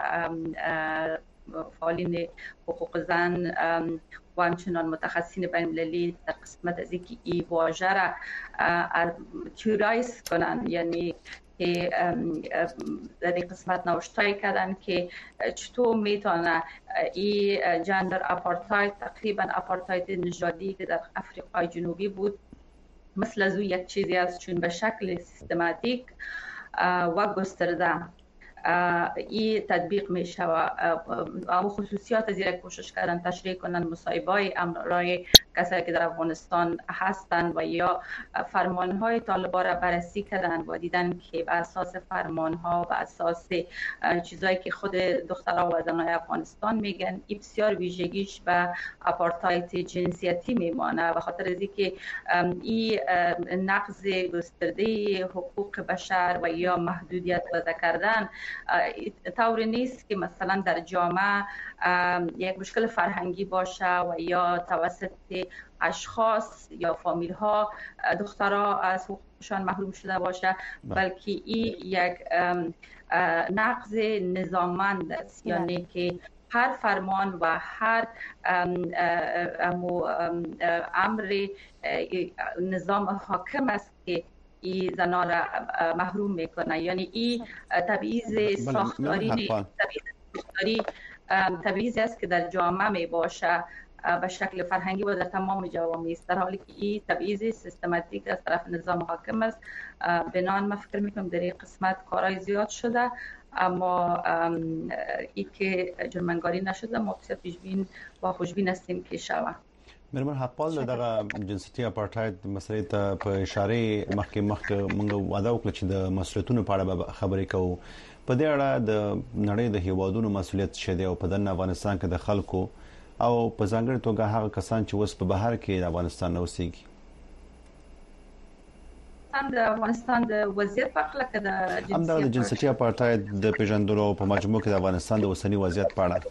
فعالین حقوق زن و همچنان متخصصین بین المللی در قسمت از اینکه این واژه را تیورایز کنند، یعنی که در این قسمت نوشتایی کردن که چطور میتونه این جندر اپارتاید، تقریبا اپارتاید نژادی که در افریقای جنوبی بود، مثل از اون یک چیزی است چون به شکل سیستماتیک و گسترده این تطبیق می شود. اما خصوصیات از این کوشش کردن تشریح کنن مصاحبه‌های امرای کسایی که در افغانستان هستند و یا فرمانهای طالبان را بررسی کردن و دیدن که به اساس فرمانها، به اساس چیزایی که خود دخترها و زنای افغانستان میگن، این بسیار ویژگیش به اپارتاید جنسیتی میمانه، به خاطر از اینکه این نقض گسترده حقوق بشر و یا محدودیت وضع کردن طوری نیست که مثلا در جامعه یک مشکل فرهنگی باشه و یا توسط اشخاص یا فامیل ها دخترها از حقوقشان محروم شده باشه، بلکه این یک نقض نظاممند است، یعنی که هر فرمان و هر امر نظام حاکم است که این زنا را محروم میکنه. یعنی این تبعیض ساختاری تبعیض تبعیضی است که در جامعه می باشه به شکل فرهنگی و در تمام جوامع است، در حالی که این تبعیض سیستماتیک از طرف نظام حاکم است. بنان من فکر میکنم در این قسمت کارهای زیاد شده، اما ای که جرمنگاری نشده ما بسیار پیشبین و خوشبین هستیم که شوه. مرمر حقپال دغه جنسیتي اپارټاید مسلې ته په اشاره مخکې مخکې موږ وعده وکړه چې د مسؤلیتونو په اړه خبرې کوو. په دې اړه د نړۍ د هیوادونو مسؤلیت شته او په دنه افغانستان کې د خلکو او په ځانګړي توګه هغه کسان چې اوس په بهر کې د افغانستان نه اوسېږي. د افغانستان د وضعیت په اړه کې د جنسیتي اپارټاید د پیژندلو په مجموع کې د افغانستان د اوسنی وضعیت په اړه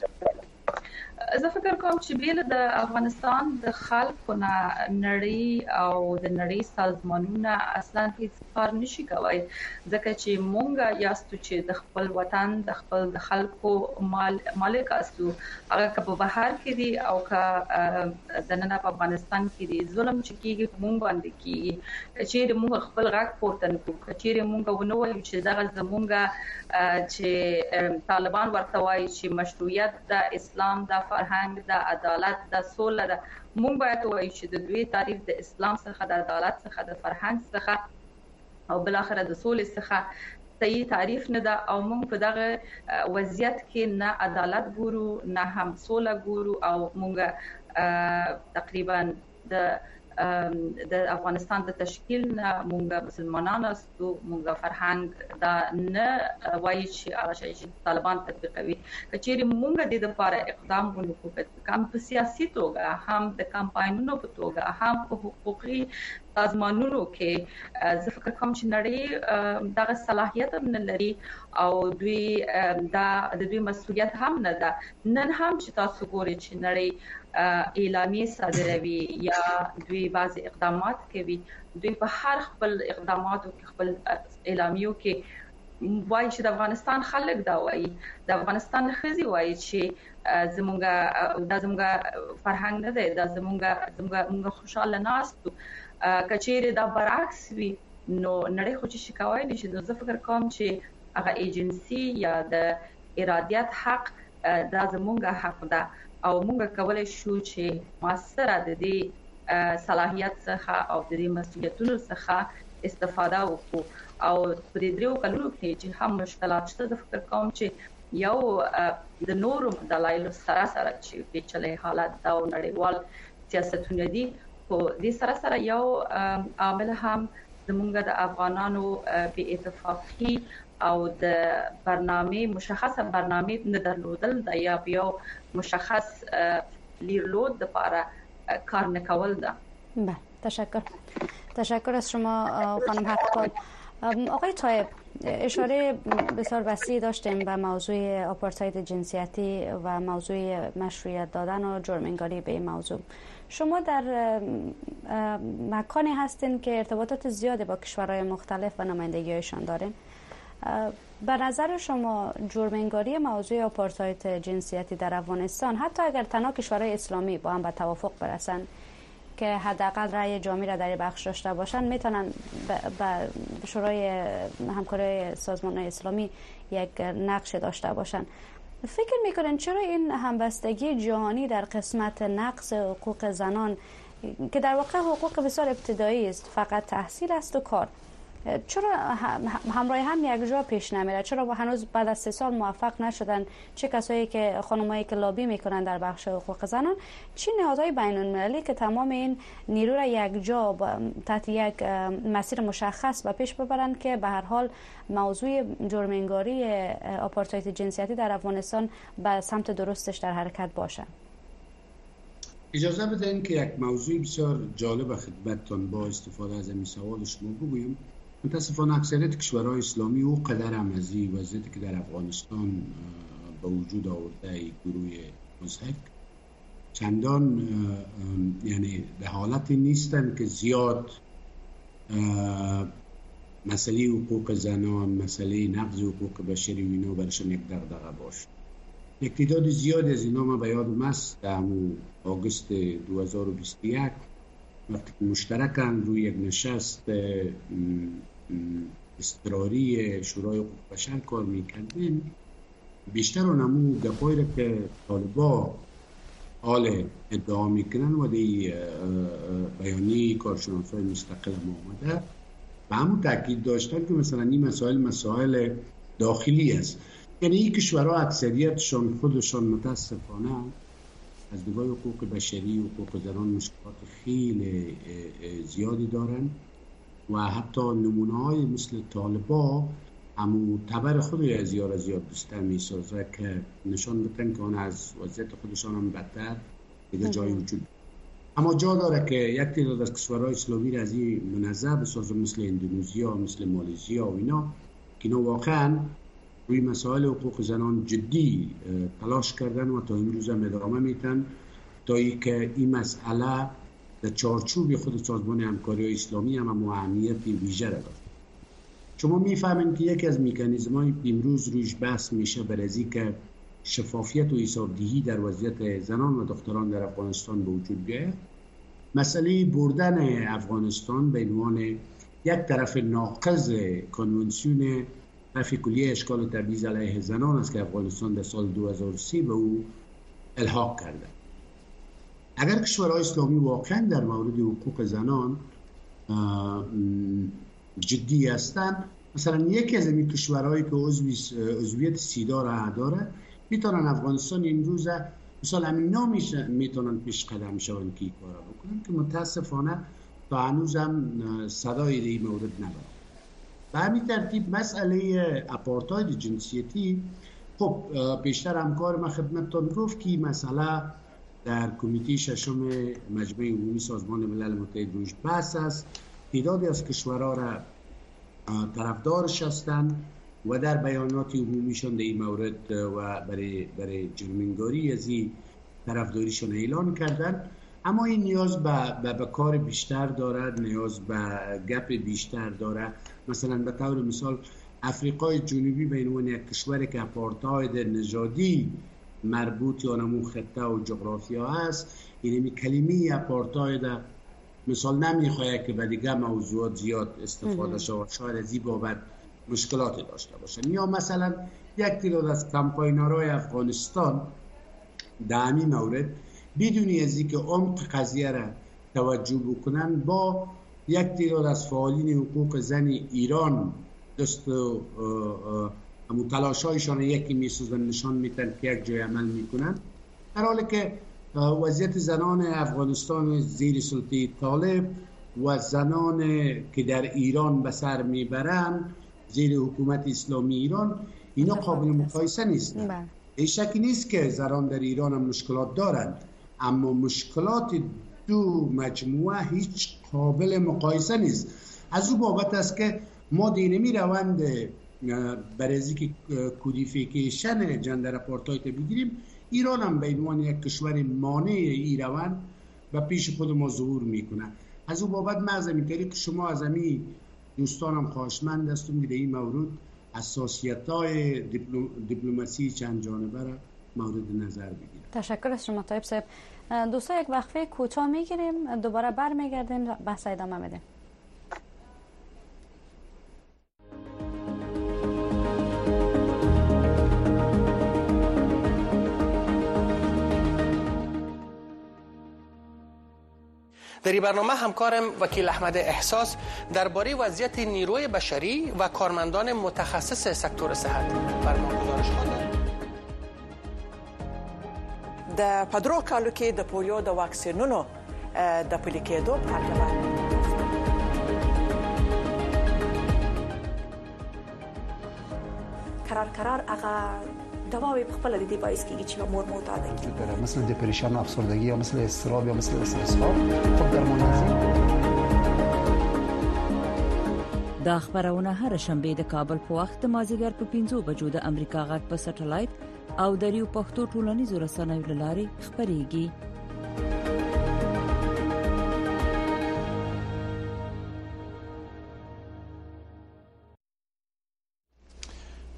زه فکر کوم چې بیل د افغانستان د خلکو نه نړۍ او د نړۍ سازمانونه اصلا هیڅ کار نشي کوي، ځکه چې مونږ یاستو چې د خپل وطن د خپل د خلکو مال مالک اسو، هغه که په بهر کې دي او که د نن په افغانستان کې دي. ظلم چې کیږي مونږ باندې کیږي، چې مونږ خپل غږ پورته نکوو، چې مونږ ونه وایو چې دغه زمونږ چې طالبان ورته وایي چې مشروعیت د اسلام د فرهنګ د عدالت د سولې د مونږ باید وایو چې د دوی تعریف د اسلام څخه د عدالت څخه د فرهنګ څخه او بل اخر د سولې څخه صحیح تعریف نه ده، او مونږ په دغه وضعیت کې نه عدالت ګورو نه هم سوله ګورو، او مونږ تقریبا د د افغانستان د تشکیل نه مونږ مسلمانان استو، مونږ فرهنګ دا نه وایي چې هغه شی چې طالبان تطبیقوي. کچېرې مونږ د دې لپاره اقدام وکړو، کم په سیاسي توګه هم د کمپاینونو په توګه هم په حقوقي سازمانونو کې زه فکر کوم چې نړۍ دغه صلاحیت هم نه لري او دوی دا د دوی مسؤلیت هم نه ده. نن هم چې تاسو ګورئ چې نړۍ اعلامیه صادروي یا دوی بعض اقدامات کوي، دوی په هر خپل اقداماتو کې خپل اعلامیو کې وایي چې د افغانستان خلک دا وایي، د افغانستان ښځې وایي چې زمونږ د زمونږ فرهنګ نه دی، دا زمونږ زمونږ خوشاله ناستو. کچېرې دا برعکس وي نو نړۍ خو چې شکایت نشي. نو زه فکر کوم چې هغه ایجنسی یا د ارادیت حق دا زمونږ حق ده او موږ کولای شو چې مؤثره د دې صلاحیت څخه او د دې مسؤلیتونو څخه استفاده وکړو. او په دې درو کلونو کې چې هم مشکلات شته، زه فکر کوم چې یو د نورو دلایلو سره سره چې پیچلې حالت دا نړیوال سیاستونه دي، خو دې سره سره یو عامل هم زمونږ د افغانانو بې اتفاقی او د برنامه مشخصه برنامه نه درلودل د یا یو مشخص لیرلود د لپاره کار نه کول ده. بله، تشکر. تشکر از شما خانم حقپال. آقای طایب، اشاره بسیار وسیع داشتیم به موضوع آپارتاید جنسیتی و موضوع مشروعیت دادن و جرم‌انگاری به این موضوع. شما در مکانی هستین که ارتباطات زیادی با کشورهای مختلف و نمایندگی‌هایشان دارین. به نظر شما جرم‌انگاری موضوع آپارتاید جنسیتی در افغانستان، حتی اگر تنها کشورهای اسلامی با هم به توافق برسن که حداقل رأی جامعی را در این بخش داشته باشن، میتونن به شورای همکاری سازمان‌های اسلامی یک نقش داشته باشن. فکر میکنن چرا این همبستگی جهانی در قسمت نقض حقوق زنان که در واقع حقوق بسیار ابتدایی است، فقط تحصیل است و کار، چرا همراه هم یک جا پیش نمیره؟ چرا هنوز بعد از سه سال موفق نشدن چه کسایی که خانمایی که لابی میکنن در بخش حقوق زنان، چه نهادهای بین المللی که تمام این نیرو را یک جا تحت یک مسیر مشخص به پیش ببرن که به هر حال موضوع جرم‌انگاری آپارتاید جنسیتی در افغانستان به سمت درستش در حرکت باشه؟ اجازه بدین که یک موضوع بسیار جالب خدمتتان با استفاده از این سوال شما بگویم. متاسفانه اکثریت کشورهای اسلامی او قدر هم از این وضعیتی که در افغانستان به وجود آورده گروه مضحک چندان یعنی به حالتی نیستن که زیاد مسئله حقوق زنان، مسئله نقض حقوق بشری و اینا برشان یک دغدغه باشه. یک تعداد زیاد از اینا ما به یادم است در آگوست دو هزار و بیست و یک وقتی که مشترکاً روی یک نشست اضطراری شورای حقوق بشر کار میکردیم، بیشتر اونمو گپایی را که طالبا حال ادعا میکنن و دی بیانی کارشناسای مستقل آمده و همون تاکید داشتن که مثلا این مسائل مسائل داخلی است. یعنی این کشورها اکثریتشان خودشان متاسفانه از نگاه حقوق بشری و حقوق زنان مشکلات خیلی زیادی دارن و حتی نمونه های مثل طالبا همون تبر خود از زیاد زیاد بیشتر میسازه که نشان بدن که آن از وضعیت خودشان هم بدتر دیگه جایی وجود. اما جا داره که یک تعداد از کشورهای اسلامی را از این منظر بسازه مثل اندونزیا، مثل مالزیا و اینا که اینا واقعا روی مسائل حقوق زنان جدی تلاش کردن و تا امروز هم ادامه میتن تا ای که این مسئله در چارچوب خود سازمان همکاری اسلامی هم اهمیت ویژه را داشت. شما میفهمین که یکی از مکانیزم‌های امروز رویش بحث میشه برای اینکه شفافیت و حسابدهی در وضعیت زنان و دختران در افغانستان به وجود بیاید، مسئله بردن افغانستان به عنوان یک طرف ناقض کنوانسیون رفع کلیه اشکال تبعیض علیه زنان است که افغانستان در سال دو هزار و سه به او الحاق کرده. اگر کشورهای اسلامی واقعا در مورد حقوق زنان جدی هستند، مثلا یکی از این کشورهایی که عضویت سیدا را داره میتونن افغانستان امروز مثلا همین نامیش میتونن پیش قدم شون که کارا بکنن که متاسفانه تا هنوز هم صدای این مورد نداره. به همین ترتیب مسئله اپارتاید جنسیتی، خب بیشتر همکار ما خدمتتان گفت که مسئله در کمیته ششم مجمع عمومی سازمان ملل متحد روش بحث است. تعدادی از کشورها را طرفدارش هستند و در بیانات عمومیشان در این مورد و برای برای جرمنگاری از این طرفداریشان اعلان کردند. اما این نیاز به به کار بیشتر دارد، نیاز به گپ بیشتر دارد. مثلا به طور مثال افریقای جنوبی به عنوان یک کشوری که آپارتاید نژادی مربوط یا نمون خطه و جغرافیا است، یعنی کلمه آپارتاید مثال نمیخواد که به دیگه موضوعات زیاد استفاده شود، شاید از این بابت مشکلاتی داشته باشن. یا مثلا یک تعداد از کمپاینرهای افغانستان در همین مورد بدون از اینکه عمق قضیه را توجه بکنن با یک تعداد از فعالین حقوق زن ایران دست و تلاش‌هایشان یکی میسازن، نشان میتن که یک جای عمل میکنن، در حالی که وضعیت زنان افغانستان زیر سلطه طالب و زنان که در ایران به سر میبرن زیر حکومت اسلامی ایران، اینا قابل مقایسه نیستن. این شکی نیست که زنان در ایران هم مشکلات دارند، اما مشکلات دو مجموعه هیچ قابل مقایسه نیست. از او بابت است که ما دینمی روند برای که کودیفیکیشن جندر اپارتاید بگیریم، ایران هم به عنوان یک کشور مانع این روند و پیش خود ما ظهور میکنه. از او بابت من از این طریق شما از همین دوستانم خواهشمند هستم که در این مورد حساسیت‌های دیپلماسی چند جانبه را مورد نظر بگیریم. تشکر از شما طایب صاحب. دوستا یک وقفه کوتاه میگیریم، دوباره برمیگردیم بحث ادامه میدیم. در این برنامه همکارم وکیل احمد احساس درباره وضعیت نیروی بشری و کارمندان متخصص سکتور صحت برنامه گزارش خواندند. د پدرو کالو کې د پولیو د واکسینونو د پلي کېدو په اړه قرار قرار هغه دواوی په خپل د دې باعث کېږي چې مور معتاده کیږي، مثل دپرشن، افسردگی یا مثل اضطراب یا مثل استرس ها. خب درمان دا خبرونه هر شنبه د کابل په وخت مازیګر په پنځو بجو د امریکا غږ په سټلایټ او د ریو پښتو ټولنیزو رسنیو له لارې خبريږي.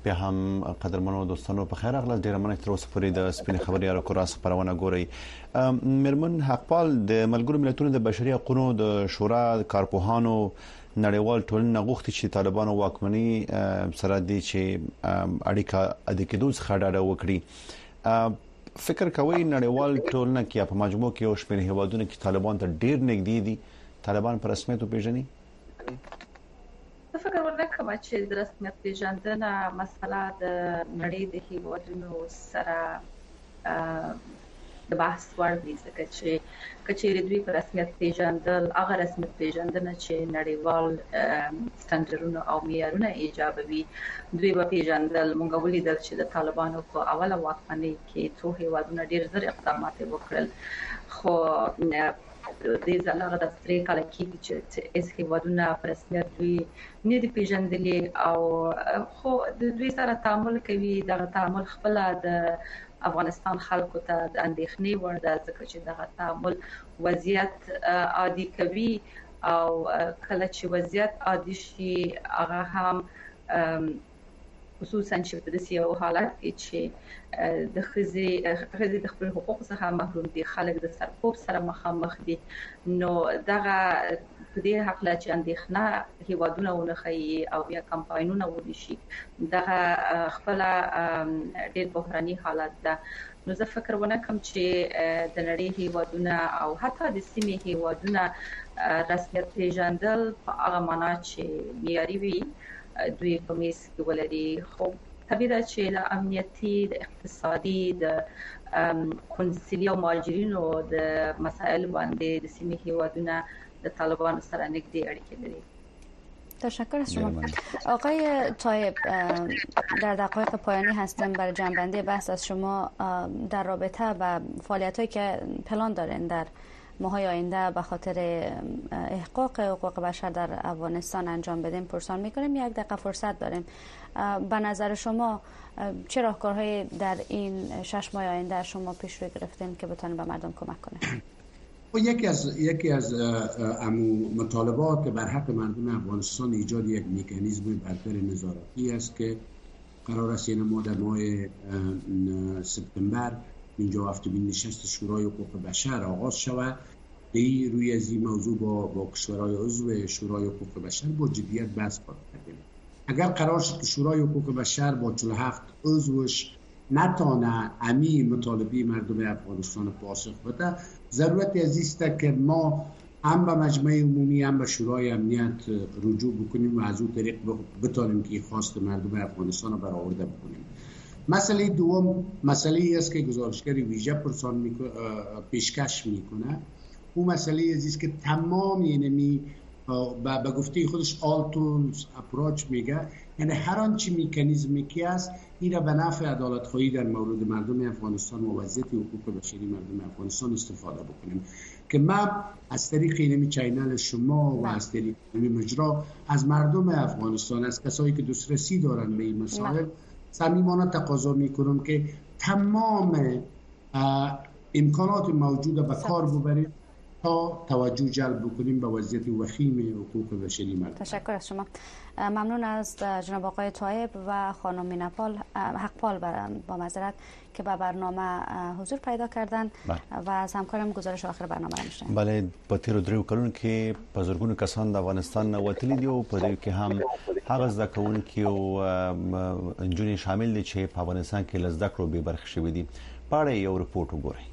بیا هم قدرمنو دوستانو په خیر اغله ډیر مننه تر اوسه پورې د سپین خبري او کوراس خبرونه ګوري. مرمن حقپال د ملګرو ملتونو د بشري حقوقو د شورا کارپوهانو نړیوال ټولنه غوښتي چې طالبانو واکمني سره دي چې اړیکه د کېدو څخه ډاډه وکړي. فکر کوي نړیوال ټولنه کې په مجموع کې او شپږ هیوادونو کې طالبان ته ډیر نږدې دي، طالبان په رسمیت پیژني؟ فکر ورنکم چې د رسمیت پیژندنه مسله د نړۍ د هیوادونو سره د بحث وړ دي، ځکه چې کچېرې دوی په رسمیت پیژندل هغه رسمیت پیژندنه چې نړیوال سټنډرډونه او معیارونه ایجابوي دوی په پیژندل. مونږ ولیدل چې د طالبانو په اوله واکمنۍ کې څو هیوادونه ډېر زر اقدامات وکړل، خو دې ځلغه د ترې کال کې چې اس هیوادونه په رسمیت دوی نه دي پیژندلي او خو د دوی سره تعامل کوي. دغه تعامل خپل د افغانستان خلکو ته د اندېښنې وړ ده، ځکه چې دغه تعامل وضعیت عادي کوي او کله چې وضعیت عادي شي هغه هم خصوصا چې په داسې یو حالت کې چې د ښځې ښځې د خپل حقوق څخه محروم دي، خلک د سرکوب سره مخامخ دي، نو دغه په دې حق لا چې اندېښنه هیوادونه ونخي او بیا کمپاینونه ونشي، دغه خپل ډېر بحراني حالت ده. نو زه فکر ونکم چې د نړۍ هیوادونه او حتی د سیمې هیوادونه رسمیت پیژندل په هغه معنا چې معیاري وي دوی په میز کې ولري. خو طبیعي ده چې له امنیتي، د اقتصادي، د کنسلي او مهاجرینو د مسایل باندې د سیمې هیوادونه د طالبانو سره نږدې اړیکې لري. تشکر از شما. آقای طایب، در دقایق پایانی هستیم. برای جنبندی بحث از شما در رابطه با فعالیت‌هایی که پلان دارین در ماهای آینده به خاطر احقاق حقوق بشر در افغانستان انجام بدیم پرسان میکنیم. یک دقیقه فرصت داریم. به نظر شما چه راهکارهایی در این شش ماه آینده شما پیش رو گرفتین که بتونید به مردم کمک کنه؟ یکی از یکی از مطالبات بر حق مردم افغانستان ایجاد یک مکانیزم برتر نظارتی است که قرار است این ما در ماه سپتامبر اینجا هفتمین نشست شورای حقوق بشر آغاز شود. به روی از این موضوع با با کشورهای عضو شورای حقوق بشر با جدیت بحث کردیم. اگر قرار شد که شورای حقوق بشر با چهل و هفت عضوش نتانه امی مطالبه مردم افغانستان پاسخ بده، ضرورت از است که ما هم به مجمع عمومی هم به شورای امنیت رجوع بکنیم و از اون طریق بتانیم که خواست مردم افغانستان رو برآورده بکنیم. مسئله دوم مسئله است که گزارشگر ویژه پرسان میکنه، پیشکش میکنه. اون مسئله است که تمام یعنی به گفته خودش all tools approach میگه، یعنی هر آنچه مکانیزمی که است این را به نفع عدالت خواهی در مورد مردم افغانستان و وضعیت حقوق بشری مردم افغانستان استفاده بکنیم. که من از طریق این چینل شما و از طریق این مجرا از مردم افغانستان، از کسایی که دسترسی دارن به این مسائل صمیمانه تقاضا میکنم که تمام امکانات موجوده به کار ببرید تا توجه جلب بکنیم به وضعیت وخیم حقوق بشری مردم. تشکر از شما. ممنون از جناب آقای طایب و خانم میناپال حقپال با معذرت که به برنامه حضور پیدا کردن و از همکارم گزارش آخر برنامه را میشنویم. بله، په تیرو دریو کلونو کې په زرګونو کسان د افغانستان نه وتلي دي او په دې کې هم هغه زده کوونکي او انجونې شامل دي چې په افغانستان کې لزده کړو به برخه شوي دي. په اړه یو رپورت وګورئ.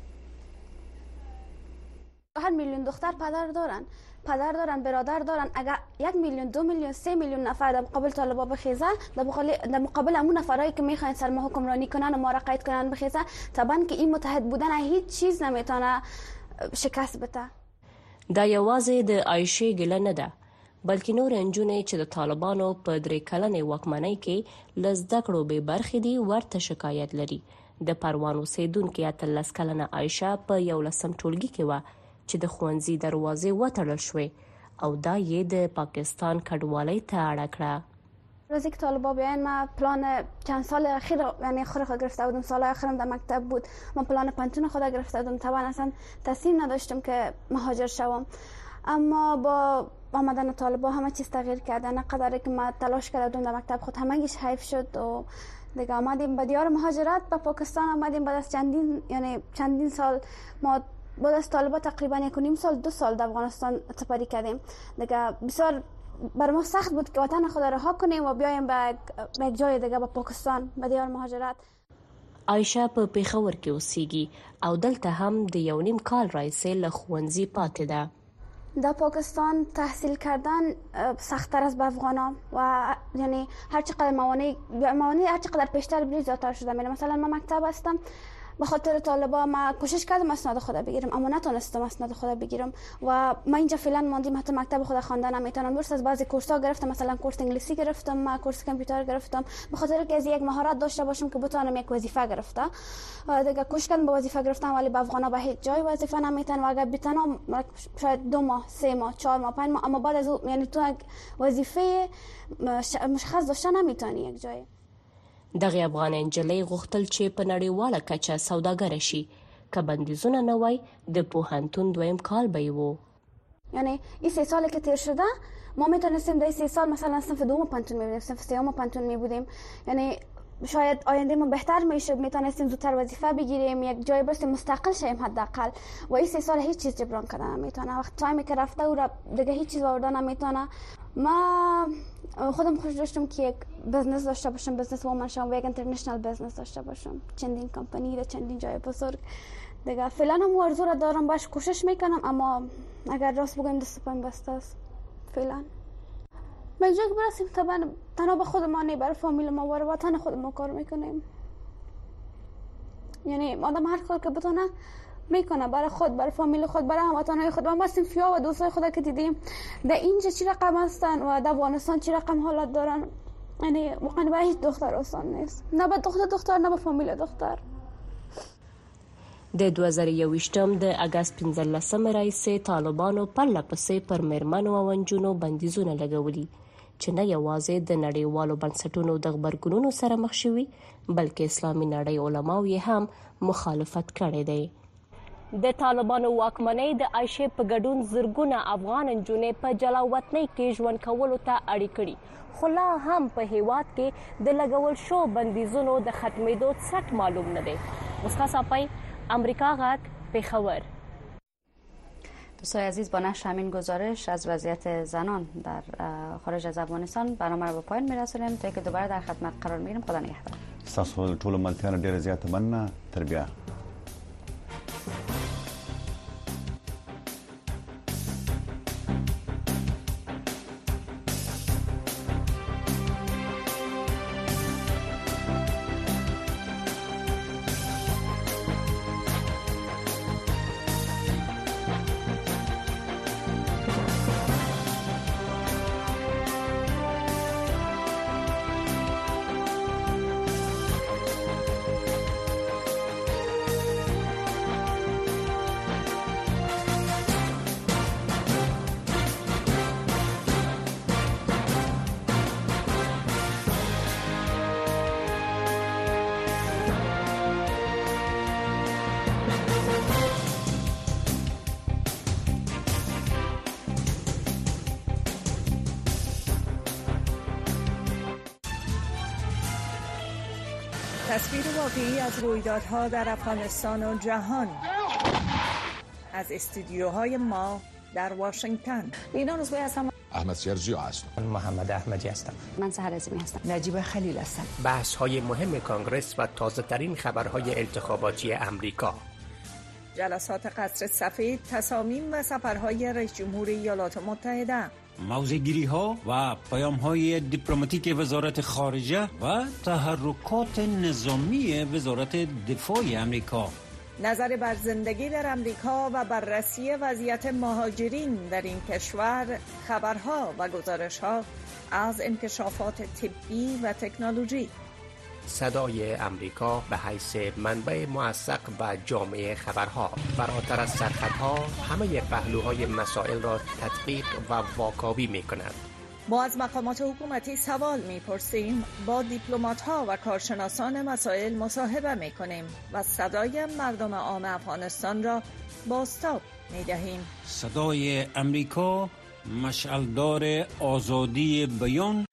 هر میلیون دختر پدر دارن، پدر دارن، برادر دارن. اگر یک میلیون، دو میلیون، سه میلیون نفر در مقابل طالبان بخیزه، در مقابل در مقابل همون نفرایی که میخواین سر ما حکمرانی کنن و ما را قید کنن بخیزه، طبعا که این متحد بودن هیچ چیز نمیتونه شکست بده. دا یوازې د عایشې ګله نه ده، بلکې نور انجونې چې د طالبانو په درې کلنې واکمنۍ کې له زده کړو بې برخې دي ورته شکایت لري. د پروان اوسېدونکې اتلس کلنه عایشه په یولسم ټولګي کې وه چې د ښوونځي دروازې وتړل شوې او دا یې د پاکستان کډوالۍ ته اړه کړه. روزی که طالبا بیاین ما پلان چند سال اخیر یعنی خود خود گرفته بودم، سال اخرم در مکتب بود، ما پلان پنتون خود گرفته بودم. طبعا اصلا تصمیم نداشتم که مهاجر شوم. اما با آمدن طالبان همه چیز تغییر کرده. نه قدری که ما تلاش کردیم در مکتب خود همگیش حیف شد و دیگه آمدیم به دیار مهاجرت به پاکستان. آمدیم بعد از چندین یعنی چندین سال ما بعد از طالبان تقریبا یک و نیم سال دو سال در افغانستان سپری کردیم. دیگه بسیار بر ما سخت بود که وطن خود را رها کنیم و بیایم به یک جای دیگه به پاکستان به دیار مهاجرت. عایشه په پیښور کې اوسېږي او دلته هم د یو نیم کال راهیسې له ښوونځي پاتې ده. در پاکستان تحصیل کردن سخت‌تر از به افغانا و یعنی هر چقدر موانع موانع هر چقدر بیشتر بری زیادتر شده میره. مثلا من مکتب هستم، به خاطر طالبا ما کوشش کردم اسناد خود بگیرم اما نتونستم اسناد خود بگیرم و ما اینجا فعلا ماندیم، حتی مکتب خود خواندن نمیتونم. درست از بعضی کورس‌ها گرفتم، مثلا کورس انگلیسی گرفتم، ما کورس کامپیوتر گرفتم به خاطر که از یک مهارت داشته باشم که بتونم یک وظیفه گرفته. دیگه کوشش کردم به وظیفه گرفتم ولی به افغانا به هیچ جای وظیفه نمیتونم و اگر بتونم شاید دو ماه، سه ماه، چهار ماه، پنج ماه، اما بعد از یعنی تو وظیفه مشخص داشته نمیتونی یک جای. دغه افغان انجلۍ غوښتل چې په نړیواله کچه سوداګره شي، که بندیزونه نه وای د پوهنتون دویم کال به یې و. یعنی این سه سالی که تیر شده ما میتونستیم در این سه سال مثلا صنف دوم پانتون میبودیم، صنف سیوم پانتون میبودیم، یعنی شاید آینده ما بهتر میشد، میتونستیم زودتر وظیفه بگیریم، یک جای برسیم مستقل شیم حداقل. و این سه سال هیچ چیز جبران کردن نمیتونه. وقت تایمی که رفته او را دیگه هیچ چیز آوردن نمیتونه. ما خودم خوش داشتم که یک بزنس داشته باشم، بزنس وومن شم و یک اینترنشنال بزنس داشته باشم، چندین کمپانی در چندین جای بزرگ. دیگه فعلا هم آرزو را دارم، باش کوشش میکنم، اما اگر راست بگم دست پایم بسته است فعلا. ما یک جایی که برسیم طبعا تنها به خود ما نه، برای فامیل ما و وطن خود ما کار میکنیم. یعنی آدم هر کار که بتونه میکنه برای خود، برای فامیل خود، برای هموطنهای خود. ما مثلا فیا و دوستای خود که دیدیم در اینجا چی رقم هستن و در افغانستان چی رقم حالت دارن، یعنی واقعا برای هیچ دختر آسان نیست، نه به دختر دختر نه به فامیل دختر. د دوه زره یوویشتم د اګست پنځلسمې راهیسې طالبانو پرله پسې پر میرمنو او نجونو بندیزونه لګولي چې نه یوازې د نړیوالو بنسټونو د غبرګونونو سره مخ شوي بلکې اسلامي نړۍ علماو یې هم مخالفت کړی دی. د طالبانو واکمنۍ د عایشې په ګډون زرګونه افغان نجونې په جلا وطنۍ کې ژوند کولو ته اړ کړي، خو لا هم په هیواد کې د لګول شو بندیزونو د ختمېدو څرک معلوم نه دی. مسکا ساپای، امریکا غک، پیښور. دوستای عزیز، با نشر همین گزارش از وضعیت زنان در خارج از افغانستان برنامه را به پایان میرسونیم تا اینکه دوباره در خدمت قرار میگیریم. خدا نگهدار. تاسو ټول ملتیا ډیره زیاته مننه. تر بیا. تصویر واقعی از رویدادها در افغانستان و جهان از استودیوهای ما در واشنگتن. لینا روزبه هستم. احمد سیرجی هستم. محمد احمدی هستم. من سحر عظیمی هستم. نجیب خلیل هستم. بحث های مهم کانگرس و تازه ترین خبرهای انتخاباتی امریکا. جلسات قصر سفید، تصامیم و سفرهای رئیس جمهور ایالات متحده. موضع‌گیری ها و پیام های دیپلماتیک وزارت خارجه و تحرکات نظامی وزارت دفاع امریکا. نظر بر زندگی در امریکا و بررسی وضعیت مهاجرین در این کشور، خبرها و گزارش‌ها از انکشافات طبی و تکنولوژی. صدای امریکا به حیث منبع موثق و جامع خبرها، فراتر از سرحدها همه پهلوهای مسائل را تدقیق و واکاوی می کند. ما از مقامات حکومتی سوال می پرسیم، با دیپلمات‌ها و کارشناسان مسائل مصاحبه می کنیم و صدای مردم عام افغانستان را بازتاب می دهیم. صدای امریکا، مشعلدار آزادی بیان